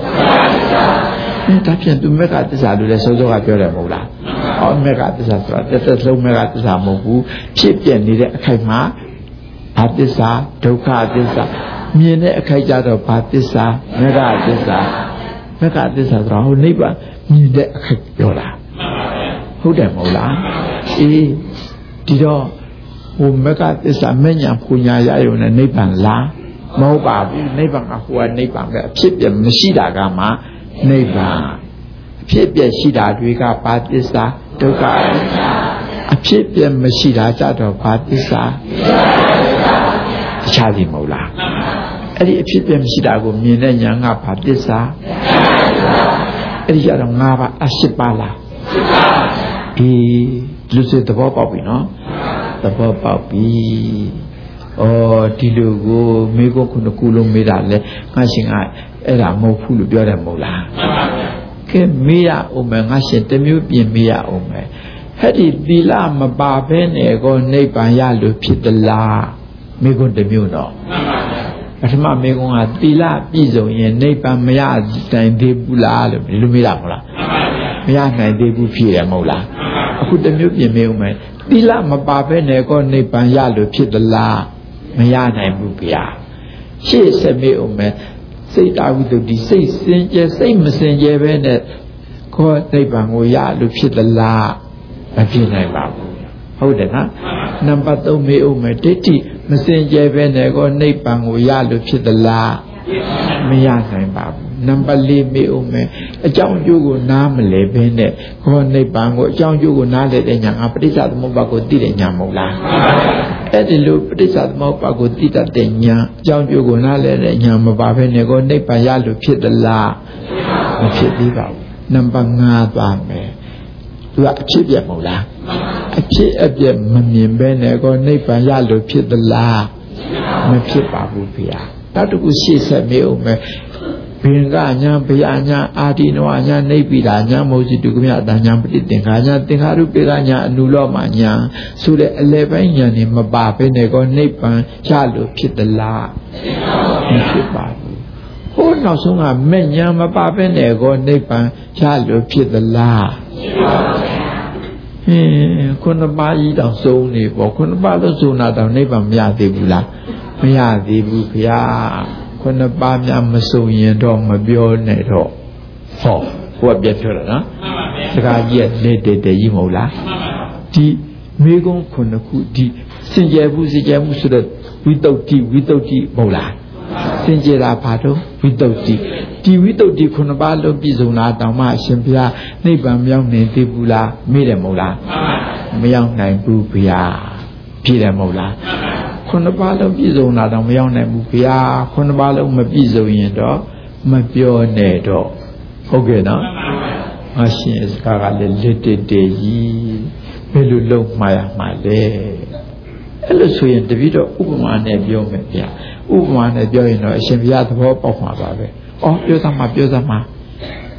ဒါဖြင့်သူမေဃသစ္စာလို့လဲစောစောကပြောတယ်မဟုတ်လားအော်မေဃသစ္စာဆိုတာတစ်သက်လုံးမေဃသစ္စာမဟုတ်ဘူးဖြစ်ပြနေတဲ့အခိုက်မှာဘာသစ္စာဒုက္ခသစ္စာမြင်တဲ့အခိုက်ကြတော့ဘာသစ္စာမေဃသစ္စာမေဃသစ္စာဆိုတာဟိုနိဗ္ဗာန်မြင်တဲ့အခိုက်ပြောတာဟုတ်တယ်မဟုတ်လားအေးဒီတော့ဟိုမကသစ္စာမဉဏ်ပူညာရရုံနဲ့နိဗ္ဗာန်လားမဟုတ်ပါဘူးနိဗ္ဗာန်ကဟိုကနိဗ္ဗာန်ပဲအဖြစ်ပြမရှိတာကမှနိဗ္ဗာန်အဖြစ်ပြရှိတာတွေကဘာသစ္စာဒုက္ခသစ္စာအဖြစ်ပြမရှိတာကြတော့ဘာသစ္စာတခြားစီမဟုတ်လားအဲ့ဒီအဖြစ်ပြမရှိတာကိုမြင်တဲ့ဉာဏ်ကဘာသစ္စာအဲ့ဒီကြတော့၅ပါးအရှစ်ပါးလားအေးလူစစ်သဘောပေါက်ပြီနော်သဘောပေါက်ပြီဩဒီလိုကိုမိကုခုနှစ်ခုလုံးမေးတာလဲငါရှင်ကအဲ့ဒါမဟုတ်ဘူးလို့ပြောတယ်မဟုတ်လားကဲမေးရအောင်မယ်ငါရှင်တမျိုးပြင်မေးရအောင်မယ်ဟဲ့ဒီသီလမပါဘဲနဲ့ကိုနိဗ္ဗာန်ရလို့ဖြစ်သလားမိကုတမျိုးတော့ပထမမိကုကသီလပြည့်စုံရင်နိဗ္ဗာန်မရနိုင်သေးဘူးလားလို့ဒီလိုမေးတာမဟုတ်လားမရနိုင်သေးဘူးဖြစ်ရမဟုတ်လားအခုတမျိုးပြင်မေးဦးမယ်သီလမပါဘဲနဲ့ကိုနိဗ္ဗာန်ရလို့ဖြစ်သလားမရနိုင်ဘူးဗျာရှေ့ဆက်မေးဦးမယ်စိတ်တာဝိတ္တိစိတ်စင်ကြယ်စိတ်မစင်ကြယ်ပဲနဲ့ကိုနိဗ္ဗာန်ကိုရလို့ဖြစ်သလားမဖြစ်နိုင်ပါဘူးဟုတ်တယ်နော်နံပါတ်သုံးမေးဦးမယ်ဒိဋ္ဌိမစင်ကြယ်ပဲနဲ့ကိုနိဗ္ဗာန်ကိုရလို့ဖြစ်သလားမရနိုင်ပါဘူးနံပါတ်လေးမေးဦးမယ်အကြောင်းကျိုးကိုနားမလဲဘဲနဲ့ခေါ်နိဗ္ဗာန်ကိုအကြောင်းကျိုးကိုနားလဲတဲ့ညာငါပဋိစ္စသမုပ္ပါကိုသိတဲ့ညာမဟုတ်လားအဲ့ဒီလိုပဋိစ္စသမုပ္ပါကိုသိတတ်တဲ့ညာအကြောင်းကျိုးကိုနားလဲတဲ့ညာမပါဘဲနဲ့ခေါ်နိဗ္ဗာန်ရလို့ဖြစ်သလားမဖြစ်သေးပါဘူးနံပါတ်၅သွားမယ်သူကအဖြစ်ပြမဟုတ်လားအဖြစ်အပြက်မမြင်ဘဲနဲ့ခေါ်နိဗ္ဗာန်ရလို့ဖြစ်သလားမဖြစ်ပါဘူးဗျာနောက်တစ်ခုရှေ့ဆက်မေးဦးမယ်ဘင်္ဂညာဗျာညာအာတိနောညာနိဗ္ဗိဒာညာမောဇိတုကမြအတညာပဋိသင်္ခာညာသင်္ခါရုပ္ပေကညာအနုလောမညာဆိုတဲ့အလယ်ပိုင်းညာနေမပါဘဲနဲ့ကောနိဗ္ဗာန်ရလို့ဖြစ်သလားမဖြစ်ပါဘူးဟိုနောက်ဆုံးကမဲ့ညာမပါဘဲနဲ့ကောနိဗ္ဗာန်ရလို့ဖြစ်သလားဖြစ်ပါဘူးဟင်းခုနှစ်ပါးကြီးတောင်စုံနေပေါ့ခုနှစ်ပါးလို့စုံတာတောင်နိဗ္ဗာန်မရသေးဘူးလားမရသေးဘူးဗျာခုနှစ်ပါးများမစုံရင်တော့မပြောနဲ့တော့ဟောဟိုကပြပြောတာနော်စကားကြီးကလေတေတေကြီးမဟုတ်လားဒီမေကုန်းခုနှစ်ခုဒီစင်ကြယ်မှုစင်ကြယ်မှုဆိုတော့ဝိတုဒ္ဓိဝိတုဒ္ဓိမဟုတ်လားစင်ကြယ်တာဘာတော့ဝိတုဒ္ဓိဒီဝိတုဒ္ဓိခုနှစ်ပါးလုံးပြည့်စုံတာတောင်မှအရှင်ဘုရားနိဗ္ဗာန်မြောက်နေသေးဘူးလားမေးတယ်မဟုတ်လားမရောက်နိုင်ဘူးဗျာပြည့်တယ်မဟုတ်လားခုနှစ်ပါးလုံးပြည့်စုံတာတော့မရောက်နိုင်ဘူးဗျာခုနှစ်ပါးလုံးမပြည့်စုံရင်တော့မပြောနဲ့တော့ဟုတ်ကဲ့နော်အရှင်စကားကလည်းလက်တတေကြီးဘယ်လိုလုံးမှားရမှာလဲအဲ့လိုဆိုရင်တပည့်တော်ဥပမာနဲ့ပြောမယ်ဗျာဥပမာနဲ့ပြောရင်တော့အရှင်ဘုရားသဘောပေါက်မှာပါပဲဩပြောသမှာပြောသမှာအေး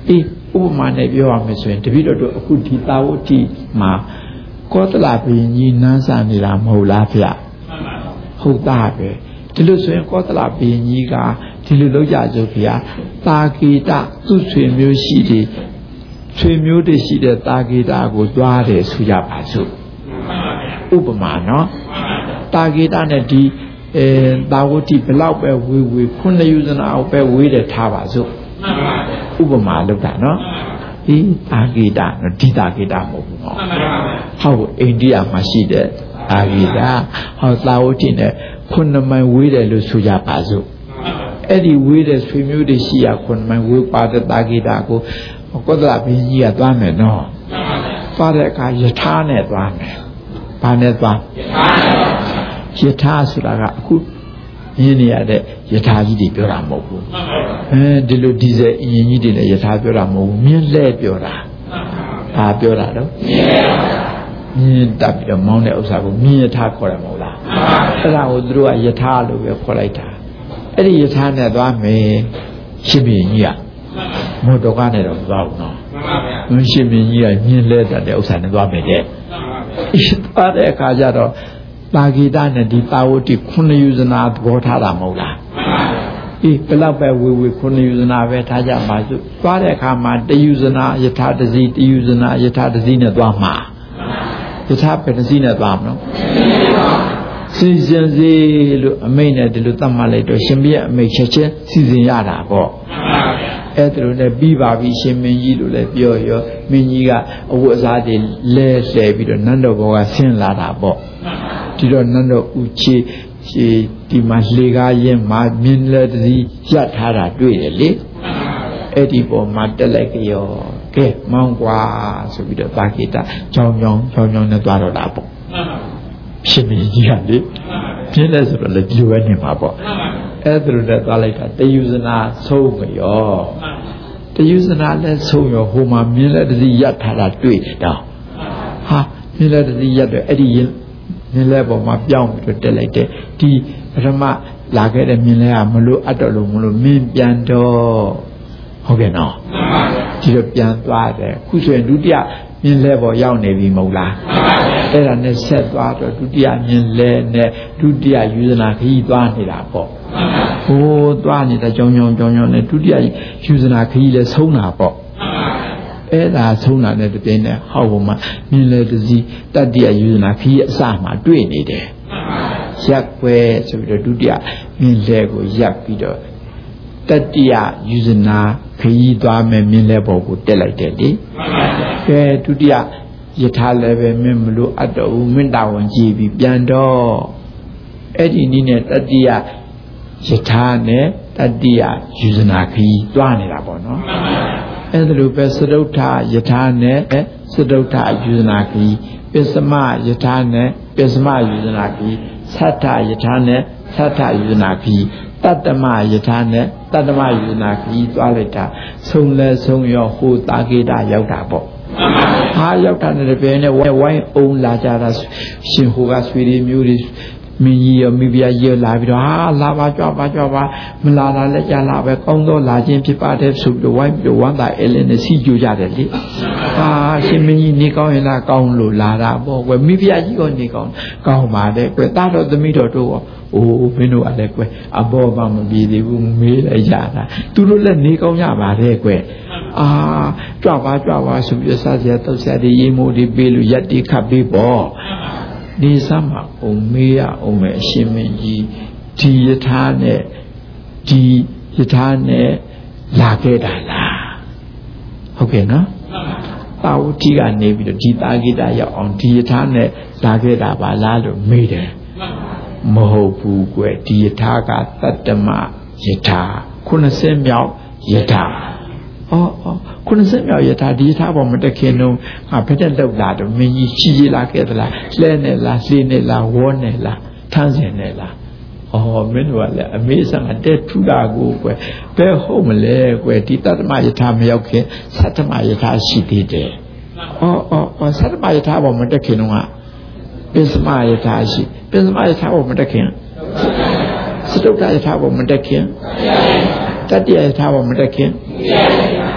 ဥပမာနဲ့ပြောရမယ်ဆိုရင်တပည့်တော်တို့အခုဒီသာဝတိမှာကောသလဘုရင်ကြီးနန်းဆန်နေတာမဟုတ်လားဗျဟုတ်တာပဲဒီလိုဆိုရင်ကောသလဘုရင်ကြီးကဒီလိုလုပ်ကြစို့ဗျာတာဂေတသူ့ဆွေမျိုးရှိတယ်ဆွေမျိုးတွေရှိတဲ့တာဂေတကိုသွားတယ်ဆိုကြပါစို့ဥပမာနော်တာဂေတနဲ့ဒီအဲသာဝတိဘလောက်ပဲဝေဝေခုနှစ်ယူဇနာအောင်ပဲဝေးတယ်ထားပါစို့ဥပမာလုပ်တာနော်ဒီတာဂေတနော်ဒီတာဂေတမဟုတ်ဘူးနော်ဟုတ်အိန္ဒိယမှာရှိတဲ့တာဂေတဟောသာဝတိနဲ့ခုနှစ်မိုင်ဝေးတယ်လို့ဆိုကြပါစို့အဲ့ဒီဝေးတဲ့ဆွေမျိုးတွေရှိရခုနှစ်မိုင်ဝေးပါတဲ့တာဂေတကိုကောသလဘုရင်ကြီးကသွားမယ်နော်သွားတဲ့အခါယထာနဲ့သွားမယ်ဘာနဲ့သွားယထာဆိုတာကအခုရင်းနေရတဲ့ယထာကြီးတွေပြောတာမဟုတ်ဘူးအဲဒီလိုဒီဇယ်အင်ဂျင်ကြီးတွေလည်းယထာပြောတာမဟုတ်ဘူးမြင်းလဲပြောတာဘာပြောတာတော့မြင်းတပ်ပြီးတော့မောင်းတဲ့ဥစ္စာကိုမြင်းယထာခေါ်တယ်မဟုတ်လားအဲ့ဒါကိုသူတို့ကယထာလို့ပဲခေါ်လိုက်တာအဲ့ဒီယထာနဲ့သွားမယ်ရှင်ဘုရင်ကြီးကမောတော်ကားနဲ့တော့မသွားဘူးနော်မှန်ပါဗျာရှင်ဘုရင်ကြီးကမြင်းလဲတဲ့ဥစ္စာနဲ့သွားမယ်တဲ့သွားတဲ့အခါကျတော့တာဂေတနဲ့ဒီတာဝတိခုနှစ်ယူဇနာသဘောထားတာမဟုတ်လားအေးဘယ်တော့ပဲဝေဝေခုနှစ်ယူဇနာပဲထားကြပါစို့သွားတဲ့အခါမှာတယူဇနာယထာတစီတယူဇနာယထာတစီနဲ့သွားမှာယထာပဲတစီနဲ့သွားမလို့စီစဉ်စီလို့အမိန့်နဲ့ဒီလိုသတ်မှတ်လိုက်တော့ရှင်ပြည့်အမိန့်ချက်ချင်းစီစဉ်ရတာပေါ့အဲ့ဒါလိုနဲ့ပြီးပါပြီရှင်မင်းကြီးလို့လည်းပြောရောမင်းကြီးကအဝတ်အစားတွေလဲလှဲပြီးတော့နန်းတော်ဘောကဆင်းလာတာပေါ့ဒီတော့နန်းတော်ဦးချေဒီမှာလေကားရင်မှာမြင်းလက်တစီရပ်ထားတာတွေ့တယ်လေအဲ့ဒီပေါ်မှာတက်လိုက်ကြောကဲမောင်းကွာဆိုပြီးတော့တာဂေတကြောင်းကြောင်းကြောင်းကြောင်းနဲ့သွားတော့တာပေါ့ရှင်မင်းကြီးကလေပြင်းလဲဆိုတော့လည်းဒီလိုပဲနေမှာပေါ့အဲ့ဒါလိုနဲ့သွားလိုက်တာတယူဇနာဆုံးမရောတယူဇနာလည်းဆုံးရောဟိုမှာမြင်းလက်တစီရပ်ထားတာတွေ့တယ်တော့ဟာမြင်းလက်တစီရပ်တော့အဲ့ဒီရင်မြင်းလက်ပေါ်မှာပြောင်းပြီးတော့တက်လိုက်တယ်ဒီပထမလာခဲ့တဲ့မြင်းလက်ကမလို့အပ်တော့လို့မလို့မင်းပြန်တော့ဟုတ်ကဲ့နော်ဒီတော့ပြန်သွားတယ်ခုဆိုရင်ဒုတိယမြင်းလဲပေါ်ရောက်နေပြီမဟုတ်လားအဲ့ဒါနဲ့ဆက်သွားတော့ဒုတိယမြင်းလဲနဲ့ဒုတိယယူဇနာခရီးသွားနေတာပေါ့ဟိုသွားနေတာကြောင်ကြောင်ကြောင်ကြောင်နဲ့ဒုတိယယူဇနာခရီးလဲဆုံးတာပေါ့အဲ့ဒါဆုံးတာနဲ့တပြိုင်နက်ဟောက်ပေါ်မှာမြင်းလဲတစီတတိယယူဇနာခရီးအစမှာတွေ့နေတယ်ရက်ွယ်ဆိုပြီးတော့ဒုတိယမြင်းလဲကိုရပ်ပြီးတော့တတိယယူဇနာခရီးသွားမယ်မြင်းလဲပေါ်ကိုတက်လိုက်တယ်လေကဲဒုတိယယထာလည်းပဲမင်းမလို့အတ္တဦးမင်းတာဝန်ကြည့်ပြီးပြန်တော့အဲ့ဒီနည်းနဲ့တတိယယထာနဲ့တတိယယူဇနာခရီးသွားနေတာပေါ့နော်အဲ့ဒါလိုပဲသဒုဋ္ဌယထာနဲ့သဒုဋ္ဌယူဇနာခရီးပစ္စမယထာနဲ့ပစ္စမယူဇနာခရီးသတ္ထယထာနဲ့သတ္ထယူဇနာခရီးတတ္တမယထာနဲ့တတ္တမယူဇနာခရီးသွားလိုက်တာဆုံးလဲဆုံးရောဟိုတာဂေတရောက်တာပေါ့ဟာရောက်တာနဲ့တပြိုင်နဲ့ဝိုင်းအုံလာကြတာရှင်ဟိုကဆွေတွေမျိုးတွေမင်းကြီးရောမိဖုရားကြီးလာပြီးတော့ဟာလာပါကြွပါကြွပါမလာလာလည်းကြာလာပဲကောင်းသောလာခြင်းဖြစ်ပါတယ်ဆိုပြီးတော့ဝိုင်းပြီးတော့ဝမ်းသာအဲလင်းနဲ့စီကြိုကြတယ်လေဟာရှင်မင်းကြီးနေကောင်းရင်လားကောင်းလို့လာတာပေါ့ကွယ်မိဖုရားကြီးရောနေကောင်းကောင်းပါတယ်ကွယ်တာတော်သမီးတော်တို့ရောအိုးမင်းတို့ကလည်းကွယ်အဘောကမပြေသေးဘူးမေးလိုက်ကြတာသူတို့လည်းနေကောင်းကြပါတယ်ကွယ်အာကြွပါကြွပါဆိုပြီးစားစရာတောက်စရာတွေရေမိုးတွေပေးလို့ရက်တိခတ်ပေးပေါ့ဒီစမ်းမှာအုံမေးရအောင်မယ်အရှင်မင်းကြီးဒီယထာနဲ့ဒီယထာနဲ့လာခဲ့တာလားဟုတ်ကဲ့နော်တာဝတိကနေပြီးတော့ဒီတာဂိတရောက်အောင်ဒီယထာနဲ့လာခဲ့တာပါလားလို့မေးတယ်မဟုတ်ဘူးကွယ်ဒီယထာကတတ္တမယထာခုနှစ်ဆယ်မြောက်ယထာအော်အော်ခုနှစ်ဆယ်မြောက်ယထာဒီယထာပေါ်မတက်ခင်တော့ငါဘယ်တက်လောက်လာတော့မင်းကြီးချီချီလာခဲ့သလားလဲနဲ့လားလှေနဲ့လားဝေါနဲ့လားထန်းစင်နဲ့လားအော်မင်းတို့ကလည်းအမေးဆန်တဲ့ထူတာကိုကွယ်ဘယ်ဟုတ်မလဲကွယ်ဒီတတ္တမယထာမရောက်ခင်သတ္တမယထာရှိသေးတယ်အော်အော်အော်သတ္တမယထာပေါ်မတက်ခင်တော့ပစ္စမယထာရှိပစ္စမယထာပေါ်မတက်ခင်သတုတ္တယထာပေါ်မတက်ခင်တတိယယထာပေါ်မတက်ခင်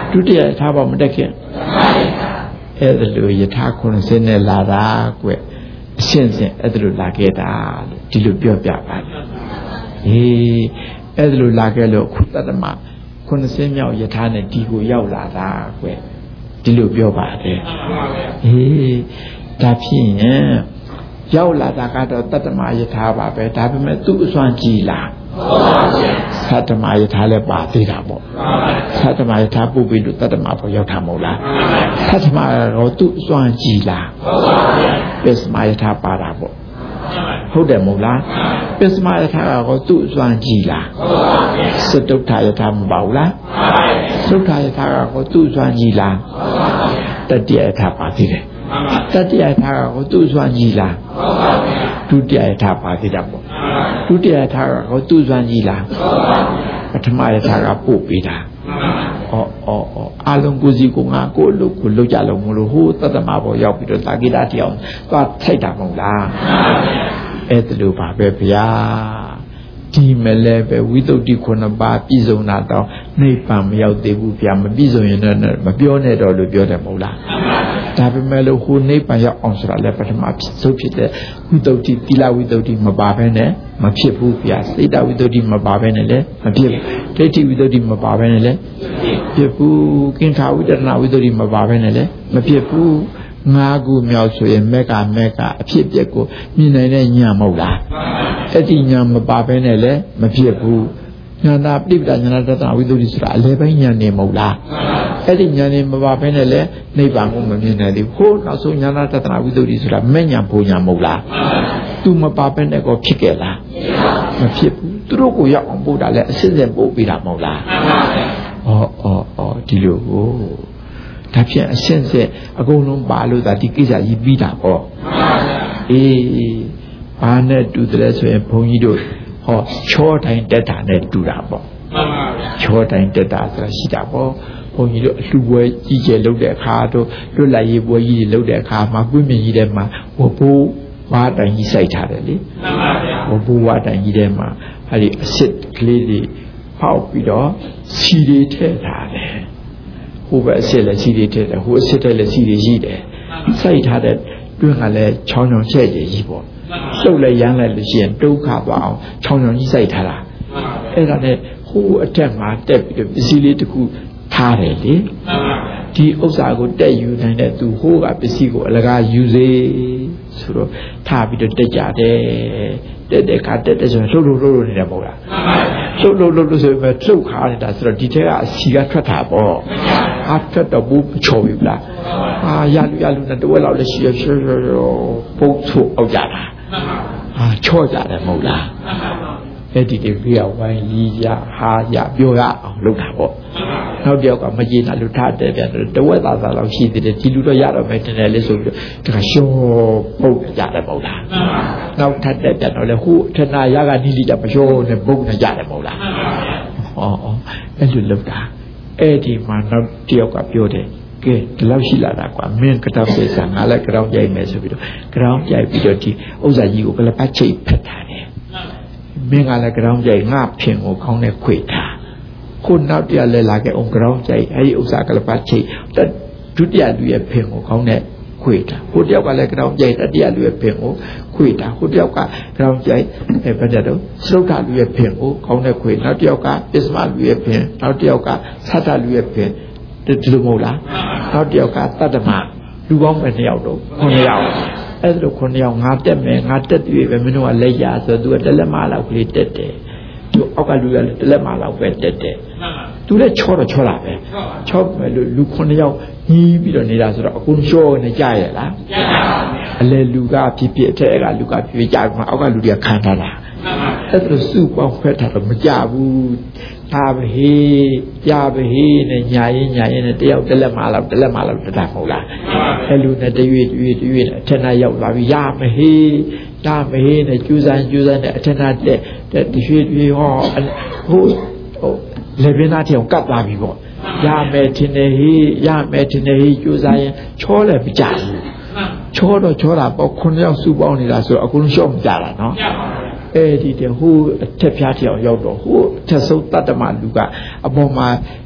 ဒုတိယယထာဘောမတက်ခင်အဲ့ဒါလိုယထာခုနှစ်စင်းနဲ့လာတာကွအရှင်းစင်အဲ့ဒါလိုလာခဲ့တာဒီလိုပြောပြပါတယ်အေးအဲ့ဒါလိုလာခဲ့လို့ခုတတ္တမခုနှစ်စင်းမြောက်ယထာနဲ့ဒီကိုရောက်လာတာကွဒီလိုပြောပါတယ်အေးဒါဖြစ်ရင်ရောက်လာတာကတော့တတ္တမယထာပါပဲဒါပေမဲ့သူ့အစွမ်းကြည်လားသတ္တမယထာလည်းပါသေးတာပေါ့သတ္တမယထာပုပ္ပိလို့တတ္တမပေါ်ရောက်တာမဟုတ်လားသတ္တမတော့သူ့အစွမ်းကြည်လားပစ္စမယထာပါတာပေါ့ဟုတ်တယ်မဟုတ်လားပစ္စမယထာကတော့သူ့အစွမ်းကြည်လားစတုထယထာမပါဘူးလားစတုထယထာကတော့သူ့အစွမ်းကြည်လားတတိယယထာပါသေးတယ်တတိယထာကိုသူ့စွမ်းကြီးလားဒုတိယထာပါသေးတာပေါ့ဒုတိယထာကိုသူ့စွမ်းကြီးလားပထမယထာကပို့ပေးတာဩဩဩအလုံးကိုစီကိုငါကိုလို့ကိုလောက်ကြလို့မလို့ဟိုတတ္တမဘောရောက်ပြီးတော့သာကိတတရားသွားထိုက်တာမဟုတ်လားအဲ့ဒါလိုပါပဲဗျာဒီမလဲပဲဝိသုဒ္ဓိခုနှစ်ပါးပြည့်စုံတာတော့နိဗ္ဗာန်မရောက်သေးဘူးဗျာမပြည့်စုံရင်တော့မပြောနဲ့တော့လို့ပြောတယ်မဟုတ်လားဒါပေမဲ့လို့ဟိုနိဗ္ဗာန်ရောက်အောင်ဆိုတာလည်းပထမဆုံးဖြစ်တဲ့ဝိသုဒ္ဓိသီလဝိသုဒ္ဓိမပါဘဲနဲ့မဖြစ်ဘူးဗျာစိတ်တဝိသုဒ္ဓိမပါဘဲနဲ့လည်းမဖြစ်ဘူးဒိဋ္ဌိဝိသုဒ္ဓိမပါဘဲနဲ့လည်းဖြစ်ဘူးကိဋ္ဌဝိတ္တနာဝိသုဒ္ဓိမပါဘဲနဲ့လည်းမဖြစ်ဘူးငါးခုမြောက်ဆိုရင်မက်ကမက်ကအဖြစ်ပြက်ကိုမြင်နိုင်တဲ့ဉာဏ်မဟုတ်လားအဲ့ဒီဉာဏ်မပါဘဲနဲ့လည်းမဖြစ်ဘူးဉာဏ်တာပြိပ္ပဒဉာဏတတဝိသုဒ္ဓိဆိုတာအလဲပိုင်းဉာဏ်နေမဟုတ်လားအဲ့ဒီဉာဏ်နေမပါဘဲနဲ့လည်းနိဗ္ဗာန်ကိုမမြင်နိုင်သေးဘူးဟိုနောက်ဆုံးဉာဏတတဝိသုဒ္ဓိဆိုတာမဲ့ဉာဏ်ဘုံဉာဏ်မဟုတ်လားသူမပါဘဲနဲ့ကိုဖြစ်ခဲ့လားမဖြစ်ဘူးသူတို့ကိုရောက်အောင်ပို့တာလည်းအစစ်စစ်ပို့ပေးတာမဟုတ်လားဩဩဩဒီလိုကိုဒါဖြင့်အရှင်းဆက်အကုန်လုံးပါလို့ဒါဒီကိစ္စကြီးပြီးတာပေါ့အေးဘာနဲ့တူတယ်ဆိုရင်ဘုန်းကြီးတို့ဟောချောတိုင်းတက်တာနဲ့တူတာပေါ့ချောတိုင်းတက်တာဆိုတာရှိတာပေါ့ဘုန်းကြီးတို့အလှပွဲကြီးကျယ်လုပ်တဲ့အခါတို့လွတ်လပ်ရေးပွဲကြီးလုပ်တဲ့အခါမှာကွင်းမြင့်ကြီးထဲမှာဝဘိုးဝါတိုင်ကြီးစိုက်ထားတယ်လေဝဘိုးဝါတိုင်ကြီးထဲမှာအဲ့ဒီအစ်စ်ကလေးတွေဖောက်ပြီးတော့စီတွေထည့်ထားတယ်ဟိုဘက်အစ်လည်းစီတွေထည့်တယ်ဟိုအစ်တဲ့လည်းစီတွေရှိတယ်စိုက်ထားတဲ့တွင်းကလည်းချောင်းချောင်းချက်ကြီးကြီးပေါ့လှုပ်လိုက်ရမ်းလိုက်လို့ရှိရင်ဒုက္ခသွားအောင်ချောင်းချောင်းကြီးစိုက်ထားတာအဲ့ဒါနဲ့ဟိုအထက်မှာတက်ပြီးတော့ပစ္စည်းလေးတစ်ခုထားတယ်လေဒီဥစ္စာကိုတက်ယူနိုင်တဲ့သူဟိုကပစ္စည်းကိုအလကားယူစေဆိုတော့ထားပြီးတော့တက်ကြတယ်တက်တဲ့ခါတက်တဲ့ဆိုရင်လှုပ်လှုပ်လှုပ်လှုပ်နေတယ်မဟုတ်လားလှုပ်လှုပ်လှုပ်လှုပ်ဆိုရင်လှုပ်ခါနေတာဆိုတော့ဒီထက်ကအစီကထွက်တာပေါ့အဖက်တော့ဘူးချော်ပြီလားအာရလူရလူနဲ့တဝက်လောက်လည်းရှိရဖြောဖြောဖြောပုတ်ဆိုအောက်ကြတာအာချော့ကြတယ်မဟုတ်လားအဲ့ဒီတွေပြဝိုင်းကြီးရဟာရပြောရအောင်လုပ်တာပေါ့နောက်တစ်ယောက်ကမကြေနပ်လို့ထားတယ်ပြန်တဝက်သားသားလောက်ရှိသေးတယ်ဒီလူတော့ရတော့မယ်တင်တယ်လေဆိုပြီးတော့ဒါရှောပုတ်ကြတယ်မဟုတ်လားနောက်ထပ်တဲ့ပြန်တော့လေဟိုထနာရကနီးလိတာမရှောနဲ့ပုတ်နေကြတယ်မဟုတ်လားဟောအဲ့လိုလုပ်တာအဲ့ဒီမှာနောက်တစ်ယောက်ကပြောတယ်ကဲဒီလောက်ရှိလာတာကွာမင်းကတော့ပြေးစားငါလည်းကြောင်ကြိုက်မယ်ဆိုပြီးတော့ကြောင်ကြိုက်ပြီးတော့ဒီဥစ္စာကြီးကိုကလပတ်ချိတ်ဖက်ထားတယ်မင်းကလည်းကြောင်ကြိုက်ငါဖင်ကိုခေါင်းနဲ့ခွေထားခုနောက်တရလဲလာခဲ့အောင်ကြောင်ကြိုက်အဲဒီဥစ္စာကလပတ်ချိတ်ဒုတိယလူရဲ့ဖင်ကိုခေါင်းနဲ့ခွေထားဟိုတယောက်ကလည်းကြောင်ကြိုက်တတိယလူရဲ့ဖင်ကိုခွေထားဟိုတယောက်ကကြောင်ကြိုက်အဲဘာကြတော့သုဒ္ဓလူရဲ့ဖင်ကိုခေါင်းနဲ့ခွေနောက်တယောက်ကပစ္စမလူရဲ့ဖင်နောက်တယောက်ကသတ္တလူရဲ့ဖင်ဒီလိုမဟုတ်လားနောက်တယောက်ကတတ္တမလူပေါင်းပဲနှစ်ယောက်တော့ခုနှစ်ယောက်အဲ့ဒါလိုခုနှစ်ယောက်ငါတက်မယ်ငါတက်ပြီပဲမင်းတို့ကလက်ရဆိုသူကတလက်မလောက်ကလေးတက်တယ်သူအောက်ကလူကတလက်မလောက်ပဲတက်တယ်သူလည်းချောတော့ချောတာပဲချောမယ်လို့လူခုနှစ်ယောက်ညီးပြီးတော့နေတာဆိုတော့အကုန်ချောနေကြရလားအလေလူကဖြစ်ဖြစ်အထက်ကလူကဖြစ်ဖြစ်ကြာမှာအောက်ကလူတွေကခံထားတာအဲ့ဒါစုပေါင်းဖက်တာတော့မကြဘူးသာဘဟေကြဘဟေနဲ့ညာရင်ညာရင်နဲ့တယောက်တလက်မလောက်တလက်မလောက်တတာမဟုတ်လားအဲ့လူနဲ့တရွေ့တရွေ့တရွေ့အထက်နာရောက်လာပြီရမဟေရမဟေနဲ့ကျူးစမ်းကျူးစမ်းနဲ့အထက်နာတက်တက်တရွေ့တရွေ့ဟောဟိုဟိုလေပင်သားတောင်ကတ်သွားပြီပေါ့ရမယ်ထင်တယ်ဟေရမယ်ထင်တယ်ဟေကျူးစမ်းရင်ချောလည်းမကြဘူးချောတော့ချောတာပေါ့ခုနှစ်ယောက်စုပေါင်းနေတာဆိုတော့အကုန်ရှော့မကြတာနော်အဲ့ဒီတည်းဟိုအထက်ဖျားထျောက်ရောက်တော့ဟိုအထက်ဆုံးတတ္တမလူကအပေါ်မှာ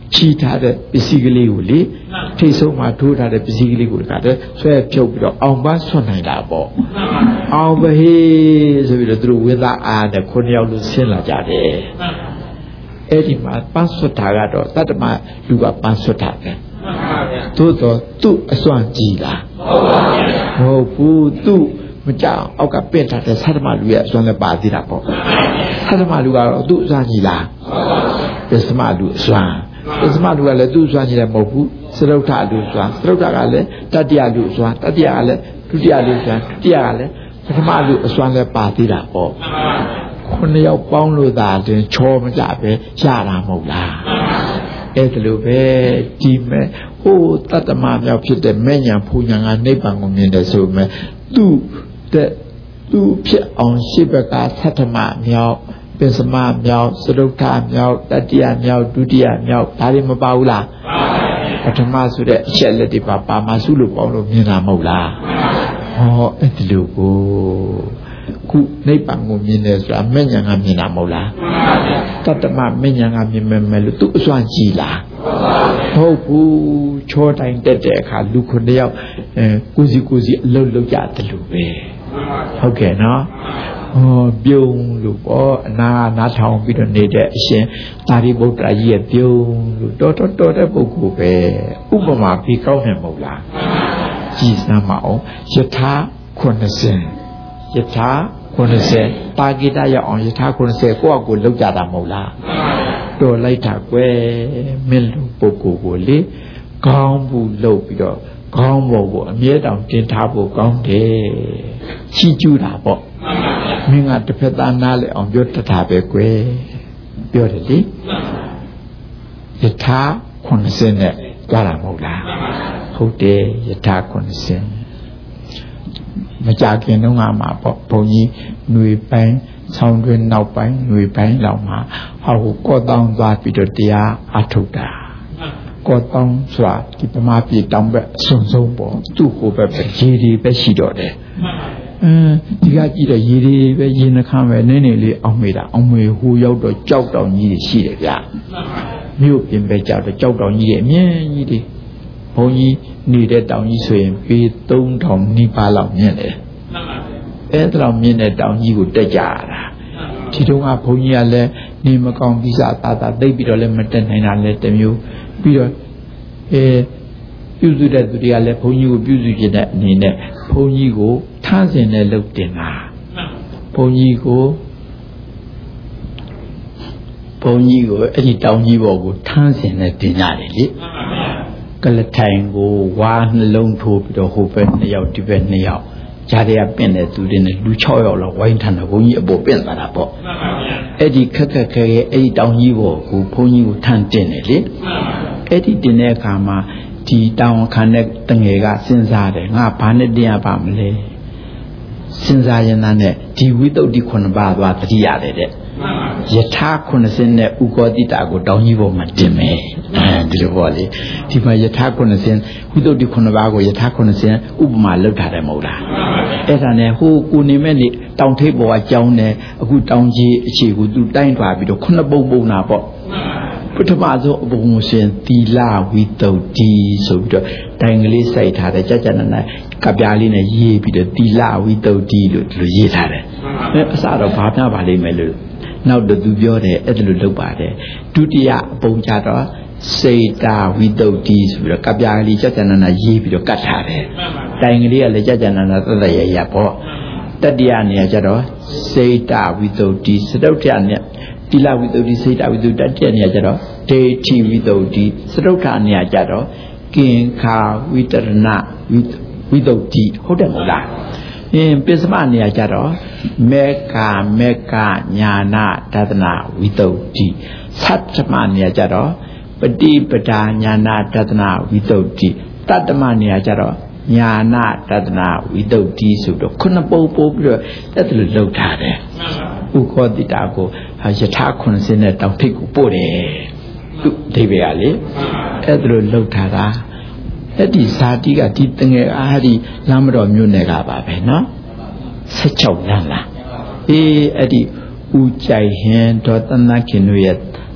ချီထားတဲ့ပစ္စည်းကလေးကိုလေထိတ်ဆုံးမှာထိုးထားတဲ့ပစ္စည်းကလေးကိုတခါတည်းဆွဲဖြုတ်ပြီးတော့အောင်ပန်းဆွတ်နိုင်တာပေါ့အောင်ပဟေးဆိုပြီးတော့သူတို့ဝိသအားနဲ့ခုနှစ်ယောက်လုံးဆင်းလာကြတယ်အဲ့ဒီမှာပန်းဆွတ်တာကတော့တတ္တမလူကပန်းဆွတ်တာပဲသို့တော့သူ့အစွမ်းကြီးလားမဟုတ်ဘူးသူ့မကြောက်အောက်ကပင့်ထားတဲ့သတ္တမလူရဲ့အစွမ်းလည်းပါသေးတာပေါ့သတ္တမလူကတော့သူ့အစွမ်းကြီးလားပစ္စမလူအစွမ်းပစ္စမလူကလည်းသူ့အစွမ်းကြီးလည်းမဟုတ်ဘူးသရုပ်ထလူအစွမ်းသရုပ်ထကလည်းတတိယလူအစွမ်းတတိယကလည်းဒုတိယလူအစွမ်းဒုတိယကလည်းပထမလူအစွမ်းလည်းပါသေးတာပေါ့ခုနှစ်ယောက်ပေါင်းလို့သာတင်ချောမကြပဲရတာမဟုတ်လားအဲ့ဒါလိုပဲဒီမဲ့ဟိုတတ္တမမြောက်ဖြစ်တဲ့မဲ့ညာဖူညာကနိဗ္ဗာန်ကိုမြင်တယ်ဆိုမဲ့သူ့တဲ့သူ့ဖြစ်အောင်ရှိဘက်ကသတ္တမမြောက်ပစ္စမမြောက်သရုပ်ထမြောက်တတိယမြောက်ဒုတိယမြောက်ဒါတွေမပါဘူးလားပထမဆိုတဲ့အချက်လက်တွေပါပါမစုလို့ပေါင်းလို့မြင်တာမဟုတ်လားဟောအဲ့ဒီလိုကိုခုနိဗ္ဗာန်ကိုမြင်တယ်ဆိုတာမဲ့ညာကမြင်တာမဟုတ်လားတတ္တမမဲ့ညာကမြင်မယ်လို့သူအစွမ်းကြီးလားဟုတ်ဘူးချောတိုင်းတက်တဲ့အခါလူခုနှစ်ယောက်အဲကိုစီကိုစီအလုပ်လုပ်ကြတယ်လို့ပဲဟုတ်ကဲ့နော်ဟောပြုံးလို့ပေါ့အနာနားထောင်ပြီးတော့နေတဲ့အရှင်သာရိပုတ္တရာကြီးရဲ့ပြုံးလို့တော်တော်တော်တဲ့ပုဂ္ဂိုလ်ပဲဥပမာပြီးကောင်းတယ်မဟုတ်လားကြည်စမ်းမအောင်ယထာခုနှစ်ဆယ်ယထာခုနှစ်ဆယ်ပါကိတရအောင်ယထာခုနှစ်ဆယ်ကိုယ့်အကိုလောက်ကြတာမဟုတ်လားတော်လိုက်တာကွယ်မင်းလူပုဂ္ဂိုလ်ကိုလေကောင်းဘူးလုပ်ပြီးတော့ကောင်းဖို့ကိုအမြဲတမ်းတင်ထားဖို့ကောင်းတယ်ချီးကျူးတာပေါ့မင်းကတစ်ဖက်သားနားလေအောင်ပြောတတ်တာပဲကွယ်ပြောတယ်လေယထာခုနှစ်ဆယ်နဲ့ကြတာမဟုတ်လားဟုတ်တယ်ယထာခုနှစ်ဆယ်မကြခင်တုန်းကမှာပေါ့ဘုန်းကြီးຫນွေပိုင်းဆောင်းတွင်နောက်ပိုင်းຫນွေပိုင်းလောက်မှာဟောကော့တောင်းသွားပြီးတော့တရားအထုတ်တာကော့တောင်းဆိုတာဒီပမာပြည်တောင်ဘက်အစွန်ဆုံးပေါ့သူ့ကိုပဲပဲရေဒီပဲရှိတော့တယ်အင်းဒီကကြည့်တော့ရေဒီပဲရေနှခမ်းပဲနည်းနည်းလေးအောင်မေးတာအောင်မေဟိုရောက်တော့ကြောက်တောင်ကြီးတွေရှိတယ်ဗျမြို့ပြင်ပဲကြောက်တော့ကြောက်တောင်ကြီးတွေအမြဲကြီးတွေဘုန်းကြီးနေတဲ့တောင်ကြီးဆိုရင်ပေသုံးထောင်နီးပါးလောက်မြင့်တယ်အဲ့ဒါလောက်မြင့်တဲ့တောင်ကြီးကိုတက်ကြရတာဒီတုန်းကဘုန်းကြီးကလည်းနေမကောင်းပြီးစားသားသားသိပ်ပြီးတော့လည်းမတက်နိုင်တာလည်းတစ်မျိုးပြီးတော့အဲပြုစုတဲ့သူတွေကလည်းဘုန်းကြီးကိုပြုစုခြင်းတဲ့အနေနဲ့ဘုန်းကြီးကိုထမ်းစင်နဲ့လှုပ်တင်တာဘုန်းကြီးကိုဘုန်းကြီးကိုအဲ့ဒီတောင်ကြီးပေါ်ကိုထမ်းစင်နဲ့တင်ကြတယ်လေကလထိုင်ကိုဝါနှလုံးထိုးပြီးတော့ဟိုဘက်နှစ်ယောက်ဒီဘက်နှစ်ယောက်ဂျားတွေကပင့်တဲ့သူတွေနဲ့လူ၆ယောက်လောက်ဝိုင်းထမ်းတာဘုန်းကြီးအပေါ်ပင့်သွားတာပေါ့အဲ့ဒီခက်ခက်ခဲခဲအဲ့ဒီတောင်ကြီးပေါ်ကိုဘုန်းကြီးကိုထမ်းတင်တယ်လေအဲ့ဒီတင်တဲ့အခါမှာဒီတောင်ခံတဲ့တငယ်ကစဉ်းစားတယ်ငါဘာနဲ့တင်ရပါမလဲစဉ်းစားရင်သားနဲ့ဒီဝိသုဒ္ဓိခုနှစ်ပါးသွားတတိရတယ်တဲ့ယထာခုနှစ်ဆင်းနဲ့ဥကောတိတာကိုတောင်ကြီးပေါ်မှာတင်မယ်အဲဒီလိုပေါ့လေဒီမှာယထာခုနှစ်ဆင်းဝိသုဒ္ဓိခုနှစ်ပါးကိုယထာခုနှစ်ဆင်းဥပမာလောက်ထားတယ်မဟုတ်လားအဲ့ဒါနဲ့ဟိုကိုနေမဲ့နေတောင်ထိပ်ပေါ်ကကြောင်းနေအခုတောင်ကြီးအခြေကိုသူတိုင်းသွားပြီးတော့ခုနှစ်ပုံပုံတာပေါ့ပထမဆုံးအပုံရှင်သီလဝိသုဒ္ဓိဆိုပြီးတော့တိုင်ကလေးစိုက်ထားတယ်ကြကြနနကပြားလေးနဲ့ရေးပြီးတော့သီလဝိသုဒ္ဓိလို့ဒီလိုရေးထားတယ်အဲအစတော့ဘာပြပါလိမ့်မယ်လို့နောက်တော့သူပြောတယ်အဲ့ဒါလိုလုပ်ပါတယ်ဒုတိယအပုံကြတော့စေတာဝိသုဒ္ဓိဆိုပြီးတော့ကပြားလေးကြကြနနရေးပြီးတော့ကတ်ထားတယ်တိုင်ကလေးကလည်းကြကြနနသတ်သရရပေါ့တတိယနေရာကြတော့စေတာဝိသုဒ္ဓိစတုတ္ထနဲ့တိလဝိသုဒ္ဓိစေတာဝိသုဒ္ဓိတတိယနေရာကြတော့ဒေတိဝိသုဒ္ဓိစတုတ္ထနေရာကြတော့ကင်္ခာဝိတရဏဝိသုဒ္ဓိဟုတ်တယ်မဟုတ်လားအင်းပစ္စမနေရာကြတော့မေဃမေဃညာနာဒသနာဝိသုဒ္ဓိသတ္တမနေရာကြတော့ပฏิပဒါညာနာဒသနာဝိသုဒ္ဓိတတ္တမနေရာကြတော့ညာနာဒသနာဝိသုဒ္ဓိဆိုတော့ခုနှစ်ပုံပို့ပြီးတော့အဲ့ဒါလိုလုပ်ထားတယ်ဥခောတိတာကိုယထာခုနှစ်ဆင်းနဲ့တောင်ထိပ်ကိုပို့တယ်သူအဓိပ္ပာယ်ကလေအဲ့ဒါလိုလုပ်ထားတာအဲ့ဒီဇာတိကဒီတငယ်အားဒီလမ်းမတော်မြို့နယ်ကပါပဲနော်ဆက်ချောက်လမ်းလားအေးအဲ့ဒီဦးကြိုက်ဟင်ဒေါ်တနခင်တို့ရဲ့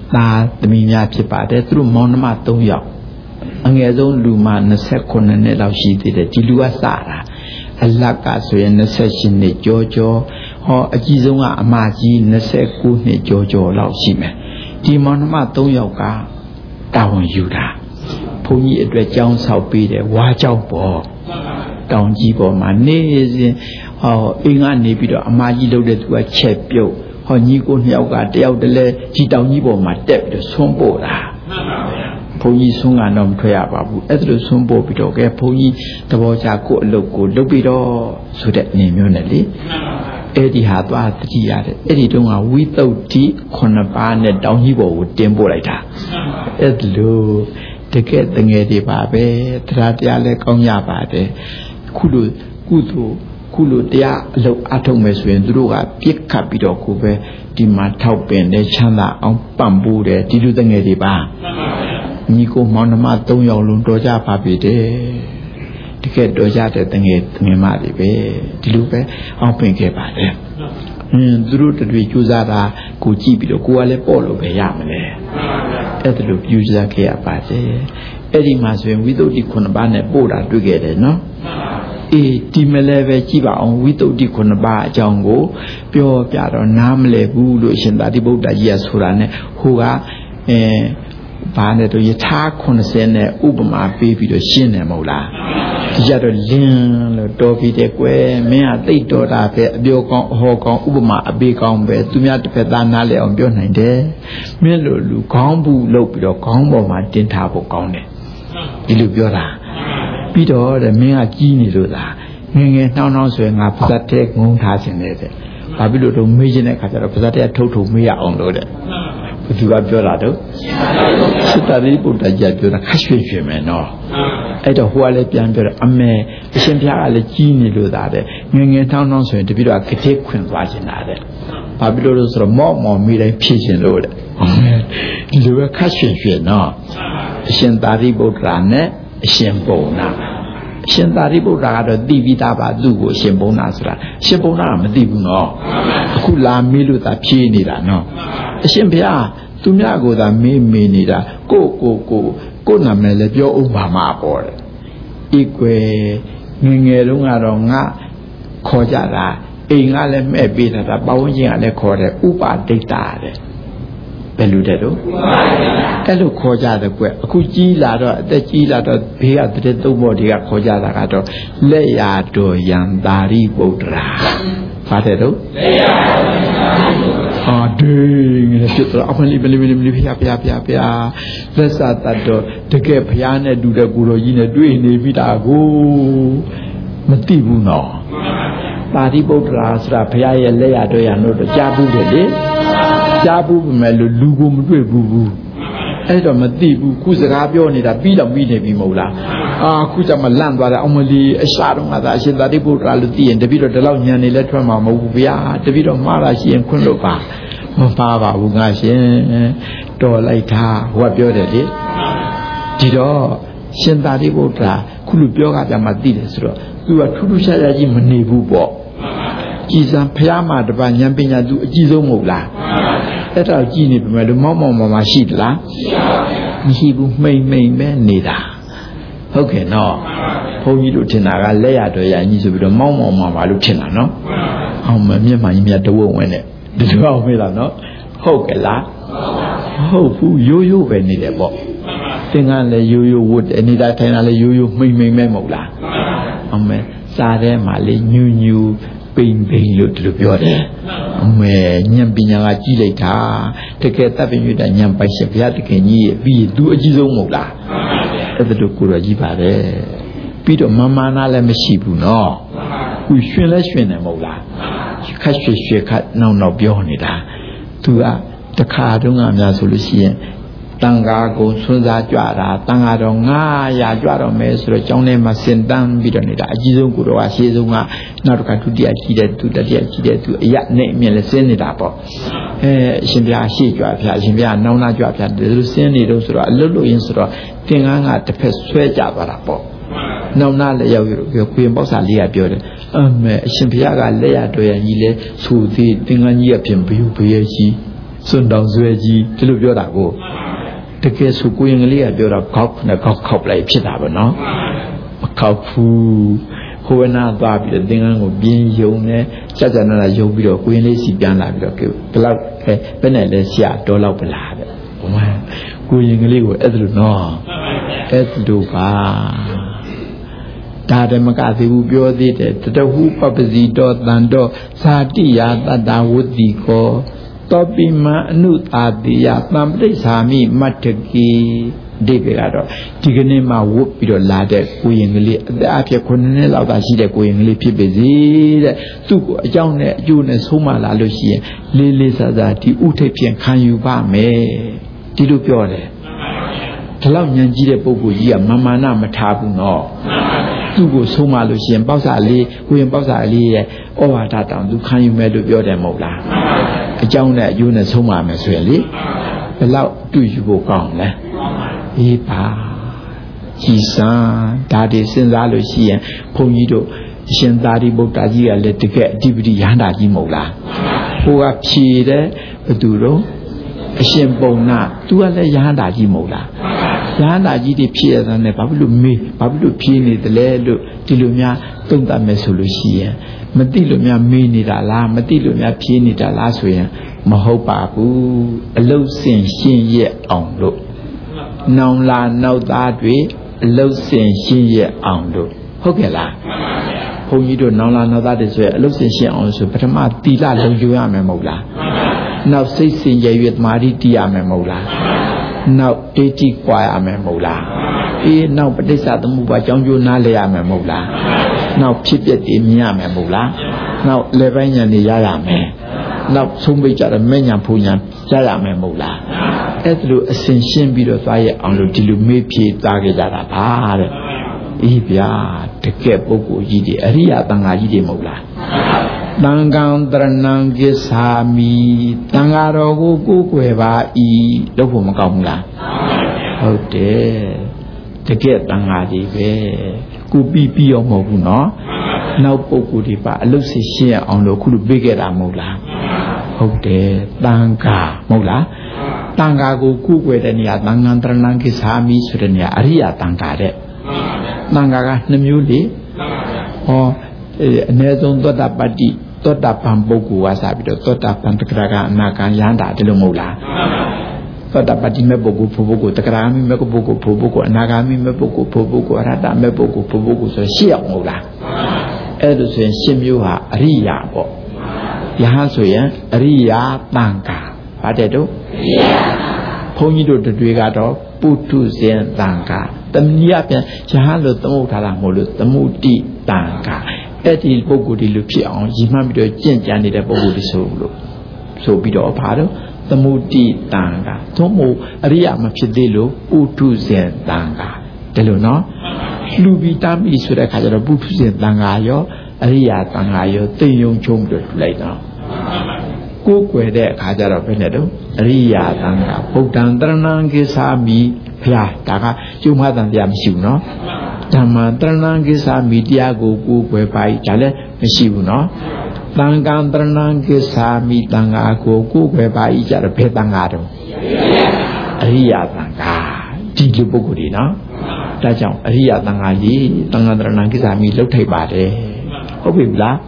သားသမီးများဖြစ်ပါတယ်သူတို့မောင်နှမ၃ယောက်အငယ်ဆုံးလူမှ၂၉နှစ်လောက်ရှိသေးတယ်ဒီလူကစတာအလတ်ကဆိုရင်၂၈နှစ်ကျော်ကျော်ဟောအကြီးဆုံးကအမကြီး၂၉နှစ်ကျော်ကျော်လောက်ရှိမယ်ဒီမောင်နှမ၃ယောက်ကတာဝန်ယူတာဘုန်းကြီးအတွက်ကြောင်းဆောက်ပေးတယ်ဝါကြောက်ပေါ်တောင်ကြီးပေါ်မှာနေစဉ်ဟောအိမ်ကနေပြီးတော့အမကြီးလုပ်တဲ့သူကချက်ပြုတ်ဟောညီကိုနှစ်ယောက်ကတယောက်တည်းဒီတောင်ကြီးပေါ်မှာတက်ပြီးတော့ဆွန်းပို့တာဘုန်းကြီးဆွန်းကတော့မထွက်ရပါဘူးအဲ့ဒါလိုဆွန်းပို့ပြီးတော့ကဲဘုန်းကြီးသဘောချကိုအလုပ်ကိုလုပ်ပြီးတော့ဆိုတဲ့အနေမျိုးနဲ့လေအဲ့ဒီဟာသွားတတိရတယ်အဲ့ဒီတုန်းကဝိသုဒ္ဓိခုနှစ်ပါးနဲ့တောင်ကြီးပေါ်ကိုတင်ပို့လိုက်တာအဲ့ဒါလိုတကယ်တငယ်တွေပါပဲတရားတရားလည်းကောင်းရပါတယ်ခုလိုကုသိုလ်ခုလိုတရားအလုပ်အထုတ်မယ်ဆိုရင်သူတို့ကပြစ်ခတ်ပြီးတော့ကိုပဲဒီမှာထောက်ပင်တဲ့ချမ်းသာအောင်ပံ့ပိုးတယ်ဒီလိုတငယ်တွေပါညီကိုမောင်နှမ၃ယောက်လုံးတော်ကြပါပြီတဲ့တကယ်တော်ကြတဲ့တငယ်တငယ်မတွေပဲဒီလိုပဲအောင်ပင်ခဲ့ပါတယ်အင်းသူတို့တွေကြိုးစားတာကိုကြည့်ပြီးတော့ကိုကလည်းပေါ့လို့ပဲရမလဲအဲ့ဒါလိုပြုစားခဲ့ရပါတယ်အဲ့ဒီမှာဆိုရင်ဝိသုဒ္ဓိခုနှစ်ပါးနဲ့ပို့တာတွေ့ခဲ့တယ်နော်အေးဒီမလဲပဲကြည့်ပါအောင်ဝိသုဒ္ဓိခုနှစ်ပါးအကြောင်းကိုပြောပြတော့နားမလဲဘူးလို့ရှင်သာတိဗုဒ္ဓကြီးကဆိုတာနဲ့ဟိုကအဲဘာနဲ့တော့ယထာခုနှစ်ဆယ်နဲ့ဥပမာပေးပြီးတော့ရှင်းတယ်မဟုတ်လားဒီကြတော့လင်းလို့တော်ပြီးတဲ့ကွယ်မင်းကသိတော်တာပဲအပြောကောင်းအဟောကောင်းဥပမာအပေးကောင်းပဲသူများတစ်ဖက်သားနားလည်အောင်ပြောနိုင်တယ်မင်းလိုလူခေါင်းဘူးလုပ်ပြီးတော့ခေါင်းပေါ်မှာတင်ထားဖို့ကောင်းတယ်ဒီလိုပြောတာပြီးတော့တဲ့မင်းကကြီးနေလို့လားငငယ်နှောင်းနှောင်းဆိုရင်ငါပါဇက်တဲ့ငုံထားခြင်းနဲ့တဲ့ဘာဖြစ်လို့တော့မေးခြင်းတဲ့ခါကျတော့ပါဇက်တဲ့ထုတ်ထုတ်မေးရအောင်လို့တဲ့ဘယ်သူကပြောတာတော့စစ်တာရိပုတ္တကြီးပြောတာခက်ရွှေ့ရွှေ့မယ်နော်အဲ့တော့ဟိုကလည်းပြန်ပြောတော့အမေအရှင်ဘုရားကလည်းကြီးနေလို့သားတဲ့ငငယ်နှောင်းနှောင်းဆိုရင်တပည့်တော်ကတိခွင်သွားခြင်းတာတဲ့ဘာဖြစ်လို့လဲဆိုတော့မော့မော်မိတိုင်းဖြစ်ခြင်းလို့တဲ့ဒီလိုပဲခက်ရွှေ့ရွှေ့နော်အရှင်သာရိပုတ္တရာနဲ့အရှင်ပုံနာအရှင်သာရိပုတ္တရာကတော့သိပြီးသားပါသူ့ကိုအရှင်ပုံနာဆိုတာအရှင်ပုံနာကမသိဘူးနော်အခုလာမေးလို့သာဖြေးနေတာနော်အရှင်ဘုရားသူများကိုသာမေးမေးနေတာကိုကိုကိုကိုနာမည်လည်းပြောဥပမာမှာပေါ့တဲ့ဤကွယ်ငငယ်တုန်းကတော့ငါခေါ်ကြတာအိမ်ကလည်းမှဲ့ပေးတာပတ်ဝန်းကျင်ကလည်းခေါ်တယ်ဥပါဒိတ်တာတဲ့ဘယ်လိုတဲ့တော့အဲ့လိုခေါ်ကြတယ်ကွအခုကြီးလာတော့အသက်ကြီးလာတော့ဘေးကတည်းသုံးဖို့တွေကခေါ်ကြတာကတော့လက်ရတော်ယံသာရိပုတ္တရာပါတယ်တော့လက်ရတော်ယံသာရိပုတ္တရာဟာဒင်းငယ်ဖြစ်တော့အမလီဘလီဘလီဘလီဖျားဖျားဖျားဖျားလက်စတတ်တော့တကယ်ဖျားနဲ့တူတဲ့ကိုတော်ကြီးနဲ့တွေ့နေပြီတာကိုမသိဘူးနော်သာရိပုတ္တရာဆိုတာဘုရားရဲ့လက်ရတော်ယံလို့တော့ကြားဘူးတယ်လေကြားဘူးပဲမဲ့လို့လူကိုမတွေ့ဘူးဘူးအဲ့တော့မသိဘူးခုစကားပြောနေတာပြီးတော့ပြီးနေပြီမဟုတ်လားအာခုကျမှလန့်သွားတယ်အောင်မလီအရှာတော့ငါသာအရှင်သာရိပုတ္တရာလို့သိရင်တပည့်တော်ဒီလောက်ညံနေလဲထွက်မှာမဟုတ်ဘူးဗျာတပည့်တော်မှားတာရှိရင်ခွင့်လို့ပါမပါပါဘူးငါရှင်တော်လိုက်တာဟိုကပြောတယ်လေဒီတော့ရှင်သာရိပုတ္တရာခုလိုပြောကြပြန်မှသိတယ်ဆိုတော့သူကထူးထူးခြားခြားကြီးမနေဘူးပေါ့ကြည်စံဖျားမှာတပါဉာဏ်ပညာသူအကြီးဆုံးမဟုတ်လားအဲ့ဒါကြည်နေပြီမဲ့လို့မောက်မောက်မောင်မရှိသလားမရှိဘူးမှိန်မှိန်ပဲနေတာဟုတ်ကဲ့နော်ဘုန်းကြီးတို့ထင်တာကလက်ရတော်ရကြီးဆိုပြီးတော့မောက်မောင်မောင်ပါလို့ထင်တာနော်အောင်မမျက်မှန်ကြီးမြတ်တဝက်ဝင်နဲ့ဒီလိုအောင်မေးလားနော်ဟုတ်ကဲ့လားဟုတ်ဘူးရိုးရိုးပဲနေတယ်ပေါ့သင်္ကန်းလည်းရိုးရိုးဝတ်တယ်နေတာထိုင်တာလည်းရိုးရိုးမှိန်မှိန်ပဲမဟုတ်လားအောင်မဲစားထဲမှာလေညူညူပိန်ပိန်လို့ဒီလိုပြောတယ်အမေဉာဏ်ပညာကကြီးလိုက်တာတကယ်တပ်ပင်ရတဲ့ဉာဏ်ပိုင်ရှင်ဘုရားတခင်ကြီးရဲ့ပြီးသူအကြီးဆုံးမဟုတ်လားအဲ့ဒါတို့ကိုယ်တော်ကြီးပါတယ်ပြီးတော့မမာနာလည်းမရှိဘူးနော်ခုရှင်လဲရှင်တယ်မဟုတ်လားခက်ရွှေရွှေခက်နောက်နောက်ပြောနေတာသူကတခါတုန်းကများဆိုလို့ရှိရင်တန်ဃာကိုဆွမ်းစားကြွတာတန်ဃာတော်ငါးရာကြွတော့မယ်ဆိုတော့ကျောင်းထဲမှာစင်တန်းပြီးတော့နေတာအကြီးဆုံးကိုတော့အရှိဆုံးကနောက်တစ်ခါဒုတိယကြီးတဲ့သူတတိယကြီးတဲ့သူအရနဲ့အမြင်လဲစင်းနေတာပေါ့အဲအရှင်ဘုရားရှေ့ကြွဖျားအရှင်ဘုရားနောင်နာကြွဖျားဒီလိုစင်းနေတော့ဆိုတော့အလွတ်လို့ရင်းဆိုတော့သင်္ကန်းကတစ်ဖက်ဆွဲကြသွားတာပေါ့နောင်နာလည်းရောက်ရခွေပေါက်စာလေးကပြောတယ်အမေအရှင်ဘုရားကလက်ရတော်ရကြီးလဲဆိုသေးသင်္ကန်းကြီးအပြင်ဘယူဘရဲ့ကြီးစွန့်တောင်ဆွဲကြီးဒီလိုပြောတာကိုတကယ်ဆိုကိုရင်ကလေးကပြောတာခောက်နဲ့ခောက်ခောက်လိုက်ဖြစ်တာပဲနော်မခောက်ဘူးဟိုနာသွားပြီးတော့သင်္ကန်းကိုပြင်းယုံနဲ့ကြကြနာနာယုံပြီးတော့ကိုရင်လေးစီပြန်လာပြီးတော့ဘယ်လောက်ပဲဘယ်နဲ့လဲဆရာတော်လောက်ပလားတဲ့ဘုမကိုရင်ကလေးကိုအဲ့ဒါလို့နော်အဲ့ဒါလို့ပါဒါတမကသေးဘူးပြောသေးတယ်တတဟုပပစီတော်တန်တော်ဇာတိယတတဝတ္တိကောတောပိမအနုတာတိယသံပဋိစ္ဆာမိမတ္တကိဒီကေကတော့ဒီကနေ့မှဝတ်ပြီးတော့လာတဲ့ကိုရင်ကလေးအသက်အပြည့်ခုနှစ်နှစ်လောက်သာရှိတဲ့ကိုရင်ကလေးဖြစ်ပါစေတဲ့သူ့ကိုအကြောင်းနဲ့အကျိုးနဲ့ဆုံးမလာလို့ရှိရင်လေးလေးစားစားဒီဥထိပ်ဖြင့်ခံယူပါမယ်ဒီလိုပြောတယ်ဒီလောက်ဉာဏ်ကြီးတဲ့ပုဂ္ဂိုလ်ကြီးကမာမာနမထားဘူးနော်သူ့ကိုဆုံးမလို့ရှိရင်ပေါက်စာလေးကိုရင်ပေါက်စာလေးရဲ့ဩဝါဒတောင်သူခံယူမယ်လို့ပြောတယ်မဟုတ်လားအကြောင်းနဲ့အကျိုးနဲ့ဆုံးမမယ်ဆိုရင်လေဘယ်လောက်တွေ့ယူဖို့ကောင်းလဲအေးပါကြည်စံဒါတွေစဉ်းစားလို့ရှိရင်ဘုန်းကြီးတို့အရှင်သာရိပုတ္တကြီးကလည်းတကယ်အဓိပတိရဟန္တာကြီးမဟုတ်လားဟိုကဖြေတယ်ဘသူတော့အရှင်ပုံနာသူကလည်းရဟန္တာကြီးမဟုတ်လားရဟန္တာကြီးတွေဖြေရတဲ့နဲ့ဘာဖြစ်လို့မေးဘာဖြစ်လို့ဖြေနေတယ်လဲလို့ဒီလိုများသုံးသပ်မယ်ဆိုလို့ရှိရင်မသိလို့များမေးနေတာလားမသိလို့များဖြေနေတာလားဆိုရင်မဟုတ်ပါဘူးအလုတ်စင်ရှင်းရက်အောင်လို့နောင်လာနောက်သားတွေအလုတ်စင်ရှင်းရက်အောင်လို့ဟုတ်ကဲ့လားဘုန်းကြီးတို့နောင်လာနောက်သားတွေဆိုရင်အလုတ်စင်ရှင်းအောင်ဆိုပထမသီလလုံယူရမယ်မဟုတ်လားနောက်စိတ်စင်ကြယ်၍သမာဓိတည်ရမယ်မဟုတ်လားနောက်ဒိဋ္ဌိကွာရမယ်မဟုတ်လားအေးနောက်ပဋိစ္စသမုပ္ပါအကြောင်းကျိုးနားလည်ရမယ်မဟုတ်လားနောက်ဖြစ်ပျက်တည်မြင်ရမယ်မဟုတ်လားနောက်လေပိုင်းဉာဏ်တွေရရမယ်နောက်ဆုံးပိတ်ကြတဲ့မဲ့ညာဖူညာရရမယ်မဟုတ်လားအဲ့ဒါလိုအစဉ်ရှင်းပြီးတော့သွားရအောင်လို့ဒီလိုမေးဖြေသားကြကြတာပါတဲ့အေးဗျာတကယ်ပုဂ္ဂိုလ်ကြီးတွေအရိယာသံဃာကြီးတွေမဟုတ်လားတန်ကံတရဏံကိသာမိတန်ဃာတော်ကိုကိုးကွယ်ပါဤလို့ဖို့မကောင်းဘူးလားဟုတ်တယ်တကယ်တန်ဃာကြီးပဲကိုပြီးပြီးရောမဟုတ်ဘူးနော်နောက်ပုဂ္ဂိုလ်တွေပါအလုစီရှင်းအောင်လို့ခုလိုပြေးခဲ့တာမဟုတ်လားဟုတ်တယ်တန်ဃာမဟုတ်လားတန်ဃာကိုကိုးကွယ်တဲ့နေရာတန်ဃံတရဏံကိသာမိဆိုတဲ့နေရာအရိယာတန်ဃာတဲ့တန်ဃာကနှစ်မျိုးလေဟောအနည်းဆုံးသောတာပတ္တိသောတာပန်ပုဂ္ဂိုလ်ကစပြီးတော့သောတာပန်တက္ကရာကအနာဂံယန္တာဒီလိုမဟုတ်လားသောတာပတ္တိမဲ့ပုဂ္ဂိုလ်ဖို့ပုဂ္ဂိုလ်တက္ကရာမိမဲ့ပုဂ္ဂိုလ်ဖို့ပုဂ္ဂိုလ်အနာဂါမိမဲ့ပုဂ္ဂိုလ်ဖို့ပုဂ္ဂိုလ်အရဟတမဲ့ပုဂ္ဂိုလ်ဖို့ပုဂ္ဂိုလ်ဆိုရှင်းအောင်မဟုတ်လားအဲ့ဒါဆိုရင်ရှင်းမျိုးဟာအရိယာပေါ့ယဟန်ဆိုရင်အရိယာတန်ခါဗါတဲ့တို့အရိယာဘုန်းကြီးတို့တွေကတော့ပုထုဇဉ်တန်ခါတမဏိယပြန်ယဟန်လို့သမုတ်ထားတာမဟုတ်လို့သမုတိတန်ခါအဲ့ဒီပုဂ္ဂိုလ်ဒီလိုဖြစ်အောင်ရည်မှန်းပြီးတော့ကြင့်ကြံနေတဲ့ပုဂ္ဂိုလ်တွေဆိုလို့ဆိုပြီးတော့ဘာလို့သမုတိတန်ခါသို့မဟုတ်အရိယာမဖြစ်သေးလို့ပုထုဇဉ်တန်ခါဒီလိုနော်လူပြီးတာမိဆိုတဲ့ခါကျတော့ပုထုဇဉ်တန်ခါရောအရိယာတန်ခါရောသိယုံချုံပြီးတော့လိုက်တော့ကိုယ်ွယ်တဲ့အခါကျတော့ဘယ်နဲ့တော့အရိယာတန်ခါဗုဒ္ဓံတရဏံကိသာမိဖျားဒါကကျုံမတန်တရားမရှိဘူးနော်ဓမ္မတရဏံကိသာမိတရားကိုကိုယ်ွယ်ပါ၏ဒါလည်းမရှိဘူးနော်တန်ခါတရဏံကိသာမိတန်ခါကိုကိုယ်ွယ်ပါ၏ကြတော့ဘယ်တန်ခါတော့အရိယာတန်ခါဒီလိုပုဂ္ဂိုလ်တွေနော်ဒါကြောင့်အရိယာတန်ခါကြီးတန်ခါတရဏံကိသာမိလှုပ်ထိုက်ပါတယ်ဟုတ်ပြီလား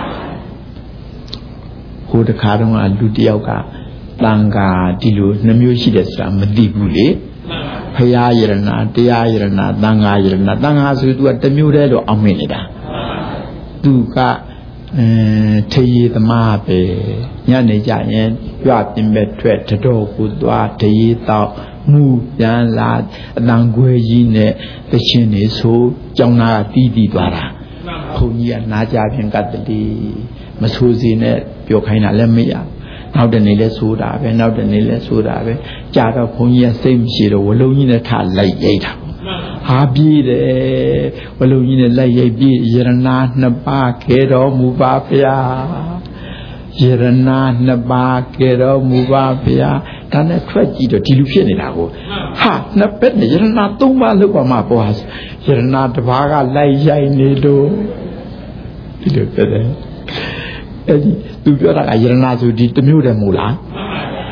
ဟိုတခါတော့လူတယောက်ကတန်ခါဒီလိုနှမျိုးရှိတယ်ဆိုတာမသိဘူးလေဖရာယရဏတရားယရဏတန်ခါယရဏတန်ခါဆိုသူကတစ်မျိုးတည်းလို့အောက်မေ့နေတာသူကအဲထေရသမားပဲညနေကြရင်ကြွပြင်းပဲထွက်တတော်ကိုသွားတရေတော့မှုပြန်လာအတန်ခွေကြီးနဲ့တချင်းနေဆိုကြောင်းသားကတီးတီးသွားတာဘုန်းကြီးကနားကြဖြင့်ကတ္တတိမဆိုးစီနဲ့ပြောခိုင်းတာလည်းမရနောက်တနေ့လဲဆိုတာပဲနောက်တနေ့လဲဆိုတာပဲကြာတော့ဘုန်းကြီးကစိတ်မရှိတော့ဝလုံးကြီးနဲ့ထလိုက်ရိုက်တာဟာပြေးတယ်ဝလုံးကြီးနဲ့လိုက်ရိုက်ပြေးယရနာနှစ်ပါးခဲတော်မူပါဗျာယရနာနှစ်ပါးခဲတော်မူပါဗျာဒါနဲ့ထွက်ကြည့်တော့ဒီလိုဖြစ်နေတာကိုဟာနှစ်ပက်နဲ့ယရနာသုံးပါးလောက်ပါမှပေါ်ဟာယရနာတစ်ပါးကလိုက်ရိုက်နေတော့ဒီလိုဖြစ်တယ်အဲ့ဒီသူပြောတာကယရနာဆိုဒီတစ်မျိုးတည်းမို့လား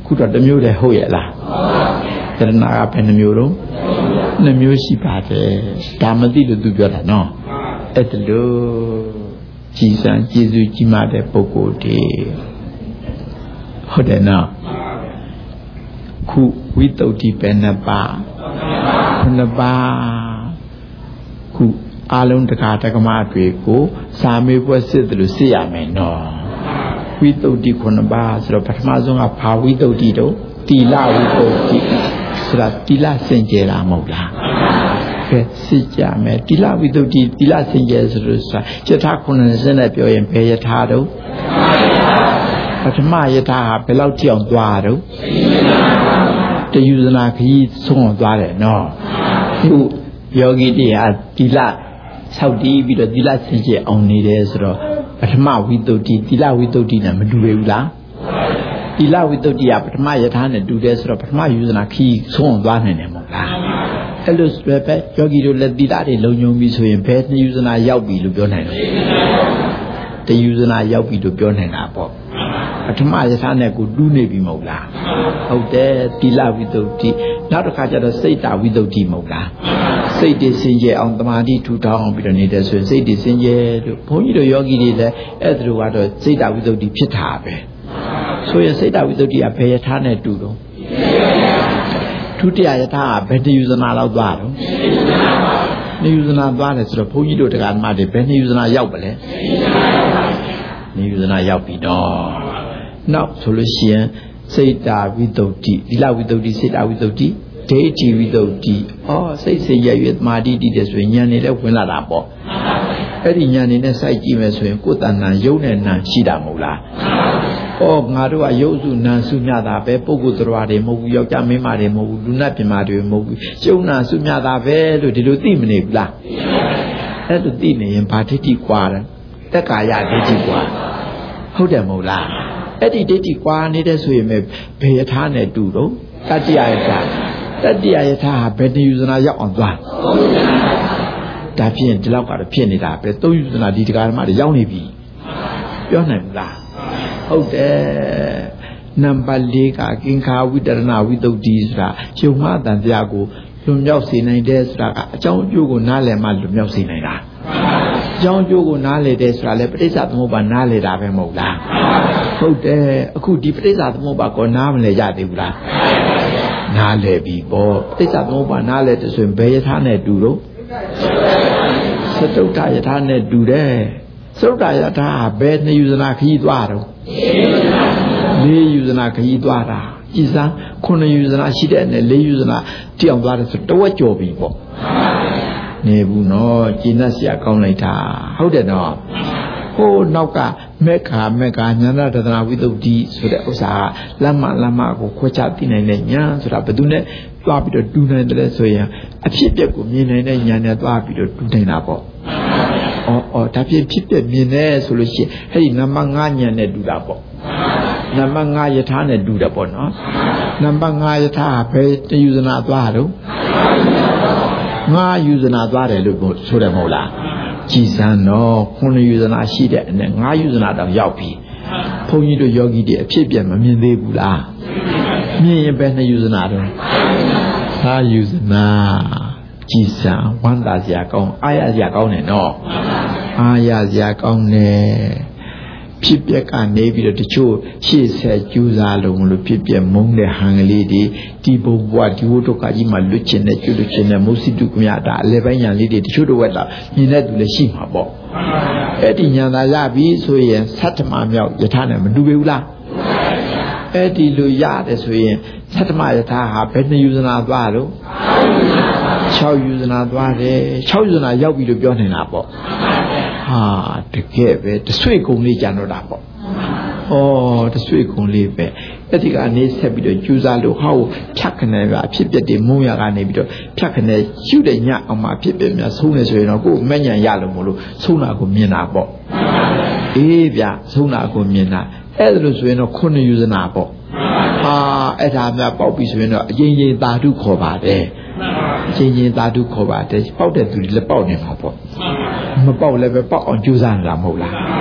ခုတော့တစ်မျိုးတည်းဟုတ်ရဲ့လားယတနာကဘယ်နှမျိုးတော့နှစ်မျိုးရှိပါတယ်ဒါမသိလို့သူပြောတာနော်အဲ့ဒါလို့ကြည်စံကျေးဇူးကြီးမားတဲ့ပုဂ္ဂိုလ်တွေဟုတ်တယ်နော်ခုဝိတ္တုတိပဲနှစ်ပါးခုနှစ်ပါးခုအလုံးတကာတက္ကမတွေကိုစာမေးပွဲစစ်တယ်လို့စစ်ရမယ်နော်ဝိတ္တုတိခုနှစ်ပါးဆိုတော့ပထမဆုံးကဘာဝိတ္တုတိတော့တိလဝိတ္တုတိဆိုတာတိလစင်ကြယ်တာမဟုတ်လားကဲစစ်ကြမယ်တိလဝိတ္တုတိတိလစင်ကြယ်ဆိုလို့ဆိုတာယထာခုနှစ်စင်းနဲ့ပြောရင်ဘယ်ယထာတော့ပထမယထာဟာဘယ်လောက်ကြောင်သွားတော့တယူဇနာခကြီးဆုံးသွားတယ်နော်သူယောဂီတရားတိလဆောက်တည်ပြီးတော့တိလစင်ကြယ်အောင်နေတယ်ဆိုတော့ပထမဝိတ္တုတိတိလဝိတ္တုတိနဲ့မတူဘူးလားတိလဝိတ္တုတိကပထမယထာနဲ့တူတယ်ဆိုတော့ပထမယူဇနာခကြီးဆုံးသွားနိုင်တယ်မဟုတ်လားအဲ့လိုဆိုပဲယောဂီတို့လက်တိလတွေလုံညုံပြီဆိုရင်ဘယ်နှစ်ယူဇနာရောက်ပြီလို့ပြောနိုင်တယ်တယူဇနာရောက်ပြီလို့ပြောနိုင်တာပေါ့ပထမယထာနဲ့ကိုတူးနေပြီမဟုတ်လားဟုတ်တယ်တိလဝိတ္တုတိနောက်တစ်ခါကျတော့စိတ်တာဝိတ္တုတိမဟုတ်လားစိတ်တွေစင်ကြယ်အောင်တမာတိထူထောင်အောင်ပြီးတော့နေတယ်ဆိုရင်စိတ်တွေစင်ကြယ်လို့ဘုန်းကြီးတို့ယောဂီတွေလည်းအဲ့ဒါလိုကတော့စိတ်တာဝိတ္တုတိဖြစ်တာပဲဆိုရင်စိတ်တာဝိတ္တုတိကဘယ်ယထာနဲ့တူတော့ဒုတိယယထာကဘယ်တယူဇနာလောက်သွားတော့နေယူဇနာသွားတယ်ဆိုတော့ဘုန်းကြီးတို့တရားဓမ္မတွေဘယ်နေယူဇနာရောက်ပါလဲနေယူဇနာရောက်ပြီတော့နောက်ဆိုလို့ရှိရင်စိတ်တာဝိတ္တုတိဒီလဝိတ္တုတိစိတ်တာဝိတ္တုတိဒိဋ္ဌိဝိတ္တုတိဩစိတ်စေရရွေသမာဓိတိတယ်ဆိုရင်ဉာဏ်နဲ့လည်းဝင်လာတာပေါ့အဲ့ဒီဉာဏ်နဲ့စိုက်ကြည့်မယ်ဆိုရင်ကိုယ်တဏ္ဍာယုံနဲ့နာရှိတာမဟုတ်လားဩငါတို့ကယုံစုနာစုမြတာပဲပုဂ္ဂိုလ်တော်တွေမဟုတ်ဘူးယောက်ျားမင်းမတွေမဟုတ်ဘူးလူနာပြမတွေမဟုတ်ဘူးယုံနာစုမြတာပဲလို့ဒီလိုသိမနေဘူးလားအဲ့လိုသိနေရင်ဘာဒိဋ္ဌိကွာတယ်တက္ကာယဒိဋ္ဌိကွာဟုတ်တယ်မဟုတ်လားအဲ့ဒီဒိဋ္ဌိကွာနေတဲ့ဆိုရင်ဘယ်ယထာနဲ့တူတော့တတ္တိယယထာတတ္တိယယထာဟာဘယ်တယူဇနာရောက်အောင်သွားဒါဖြင့်ဒီလောက်ကတော့ဖြစ်နေတာပဲသုံးယူဇနာဒီတရားဓမ္မတွေရောက်နေပြီပြောနိုင်မလားဟုတ်တယ်နံပါတ်လေးကကင်္ခာဝိတရဏဝိတ္တုတိဆိုတာယုံမှတန်တရားကိုလွန်မြောက်စေနိုင်တယ်ဆိုတာကအကြောင်းအကျိုးကိုနားလည်မှလွန်မြောက်စေနိုင်တာအကြောင်းအကျိုးကိုနားလည်တယ်ဆိုတာလေပဋိစ္စသမုပ္ပါနားလည်တာပဲမဟုတ်လားဟုတ်တယ်အခုဒီပဋိစ္စသမုပ္ပါကိုနားမလည်ရသေးဘူးလားနားလည်ပြီပေါ့ပဋိစ္စသမုပ္ပါနားလည်တယ်ဆိုရင်ဘယ်ယထာနဲ့တူတော့သတုတ္တယထာနဲ့တူတယ်သတုတ္တယထာဘယ်နှစ်ယူဇနာခကြီးသွားတော့လေးယူဇနာခကြီးသွားတာကြည်စမ်းခုနှစ်ယူဇနာရှိတဲ့နဲ့လေးယူဇနာတောင်သွားတယ်ဆိုတဝက်ကျော်ပြီပေါ့နေဘူးနော်ကျင့်တတ်စရာကောင်းလိုက်တာဟုတ်တယ်နော်ဟိုနောက်ကမက္ခာမက္ခာဉာဏတဒနာဝိတ္တုတိဆိုတဲ့ဥစ္စာကလက်မလက်မကိုခွဲခြားသိနိုင်တဲ့ဉာဏ်ဆိုတာဘယ်သူနဲ့တွားပြီးတော့တူနိုင်တယ်လဲဆိုရင်အဖြစ်အပျက်ကိုမြင်နိုင်တဲ့ဉာဏ်နဲ့တွားပြီးတော့တူနိုင်တာပေါ့အော်အော်ဒါဖြင့်ဖြစ်ပျက်မြင်တယ်ဆိုလို့ရှိရင်အဲ့ဒီနံပါတ်ငါးဉာဏ်နဲ့တူတာပေါ့နံပါတ်ငါးယထာနဲ့တူတယ်ပေါ့နော်နံပါတ်ငါးယထာဘယ်တယူဇနာသွားတော့ငါးယူဇနာသွားတယ်လို့ဆိုတယ်မဟုတ်လားကြည်စမ်းတော့ခုနှစ်ယူဇနာရှိတဲ့နဲ့ငါးယူဇနာတောင်ရောက်ပြီဘုန်းကြီးတို့ယောဂီတွေအဖြစ်ပြမမြင်သေးဘူးလားမြင်ရင်ပဲနှစ်ယူဇနာတော့ငါးယူဇနာကြည်စမ်းဝမ်းသာစရာကောင်းအားရစရာကောင်းတယ်နော်အားရစရာကောင်းတယ်ဖြစ်ပျက်ကနေပြီးတော့တချို့ရှေ့ဆက်ကျူးစားလုံးလို့ဖြစ်ပျက်မုန်းတဲ့ဟန်ကလေးတွေဒီဘုံဘဝဒီဝတ္တကကြီးမှာလွတ်ချင်တဲ့ကျွတ်ချင်တဲ့မုစိတုကမြတာအလဲပိုင်းညာလေးတွေတချို့တော့ဝက်တာမြင်တဲ့သူလည်းရှိမှာပေါ့အဲ့ဒီညာသာရပြီဆိုရင်သတ္တမမြောက်ယထာနဲ့မတူပေဘူးလားအဲ့ဒီလိုရတယ်ဆိုရင်သတ္တမယထာဟာဘယ်နှယူဇနာသွားတော့၆ယူဇနာသွားတယ်၆ယူဇနာရောက်ပြီလို့ပြောနေတာပေါ့ဟာတကယ်ပဲတဆွေကုံလေးကြံတော့တာပေါ့ဩတဆွေကုံလေးပဲအဲ့ဒီကနေဆက်ပြီးတော့ကျူးစားလို့ဟောဖြတ်ခနဲ့ပဲအဖြစ်ပြက်တွေမုံရကနေပြီးတော့ဖြတ်ခနဲ့ရှုတဲ့ညအောင်မှာဖြစ်ပြက်များဆုံးနေဆိုရင်တော့ကိုယ်မဲ့ညံရလို့မလို့ဆုံးတာကိုမြင်တာပေါ့အေးဗျဆုံးတာကိုမြင်တာအဲ့ဒါလို့ဆိုရင်တော့ခုနှစ်ယူဇနာပေါ့ဟာအဲ့ဒါများပေါက်ပြီဆိုရင်တော့အရင်ရင်သာဓုခေါ်ပါတယ်အရင်ရင်သာဓုခေါ်ပါတယ်ပေါက်တဲ့သူတွေလည်းပေါက်နေမှာပေါ့မပေါက်လည်းပဲပေါက်အောင်ကြိုးစားနေတာမဟုတ်လားဟ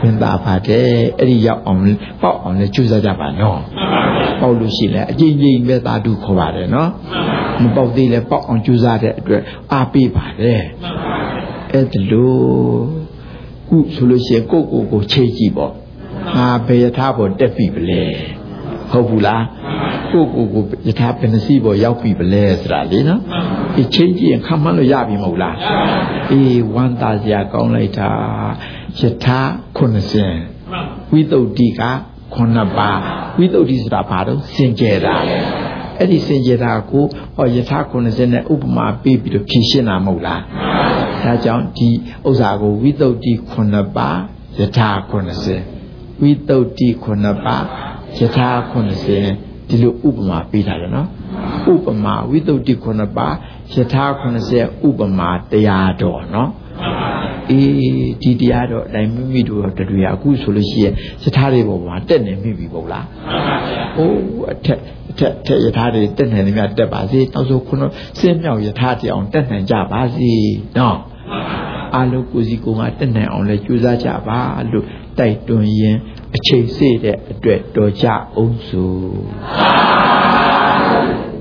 ဝင်တာပါတယ်အဲ့ဒီရောက်အောင်ပေါက်အောင်လည်းကြိုးစားကြပါနော်ပေါက်လို့ရှိလဲအကျဉ်းချင်းပဲသာဓုခေါ်ပါတယ်နော်မပေါက်သေးလဲပေါက်အောင်ကြိုးစားတဲ့အတွက်အားပေးပါတယ်အဲ့ဒါလို့ခုဆိုလို့ရှိရင်ကိုယ့်ကိုယ်ကိုချိန်ကြည့်ပေါ့ငါဘယ်ယထာပေါ်တက်ပြီပလဲဟုတ်ဘူးလားကိုယ့်ကိုယ်ကိုယထာဘယ်နှစီပေါ်ရောက်ပြီပလဲဆိုတာလေနော်ဒီချိန်ကြည့်ရင်ခံမှန်းလို့ရပြီမဟုတ်လားအေးဝမ်းသာစရာကောင်းလိုက်တာယထာခုနှစ်ဆင်ဝိသုဒ္ဓိကခုနှစ်ပါးဝိသုဒ္ဓိဆိုတာဘာလို့စင်ကြယ်တာအဲ့ဒီစင်ကြယ်တာကိုဟောယထာခုနှစ်ဆင်နဲ့ဥပမာပေးပြီးတော့ဖြည့်ရှင်းတာမဟုတ်လားဒါကြောင့်ဒီဥစ္စာကိုဝိသုဒ္ဓိခုနှစ်ပါးယထာခုနှစ်ဆင်ဝိသုဒ္ဓိခုနှစ်ပါးယထာခုနှစ်ဆင်ဒီလိုဥပမာပေးတာလေနော်ဥပမာဝိသုဒ္ဓိခုနှစ်ပါးယထာခုနှစ်ဆင်ဥပမာတရားတော်နော်အေးဒီတရားတော့အတိုင်းမိမိတို့တူရအခုဆိုလို့ရှိရင်ယထာတွေပေါ်မှာတက်နေမိပြီပေါ့လားဟိုးအထက်အထက်ထက်ယထာတွေတက်နေနေမြတက်ပါစေနောက်ဆုံးခုနစင်းမြောက်ယထာတွေအောင်တက်နိုင်ကြပါစေနော်အလုံးကိုစီကိုကတက်နိုင်အောင်လဲကြိုးစားကြပါလို့တိုက်တွန်းရင်းအချိန်စေ့တဲ့အတွက်တော်ကြအောင်စို့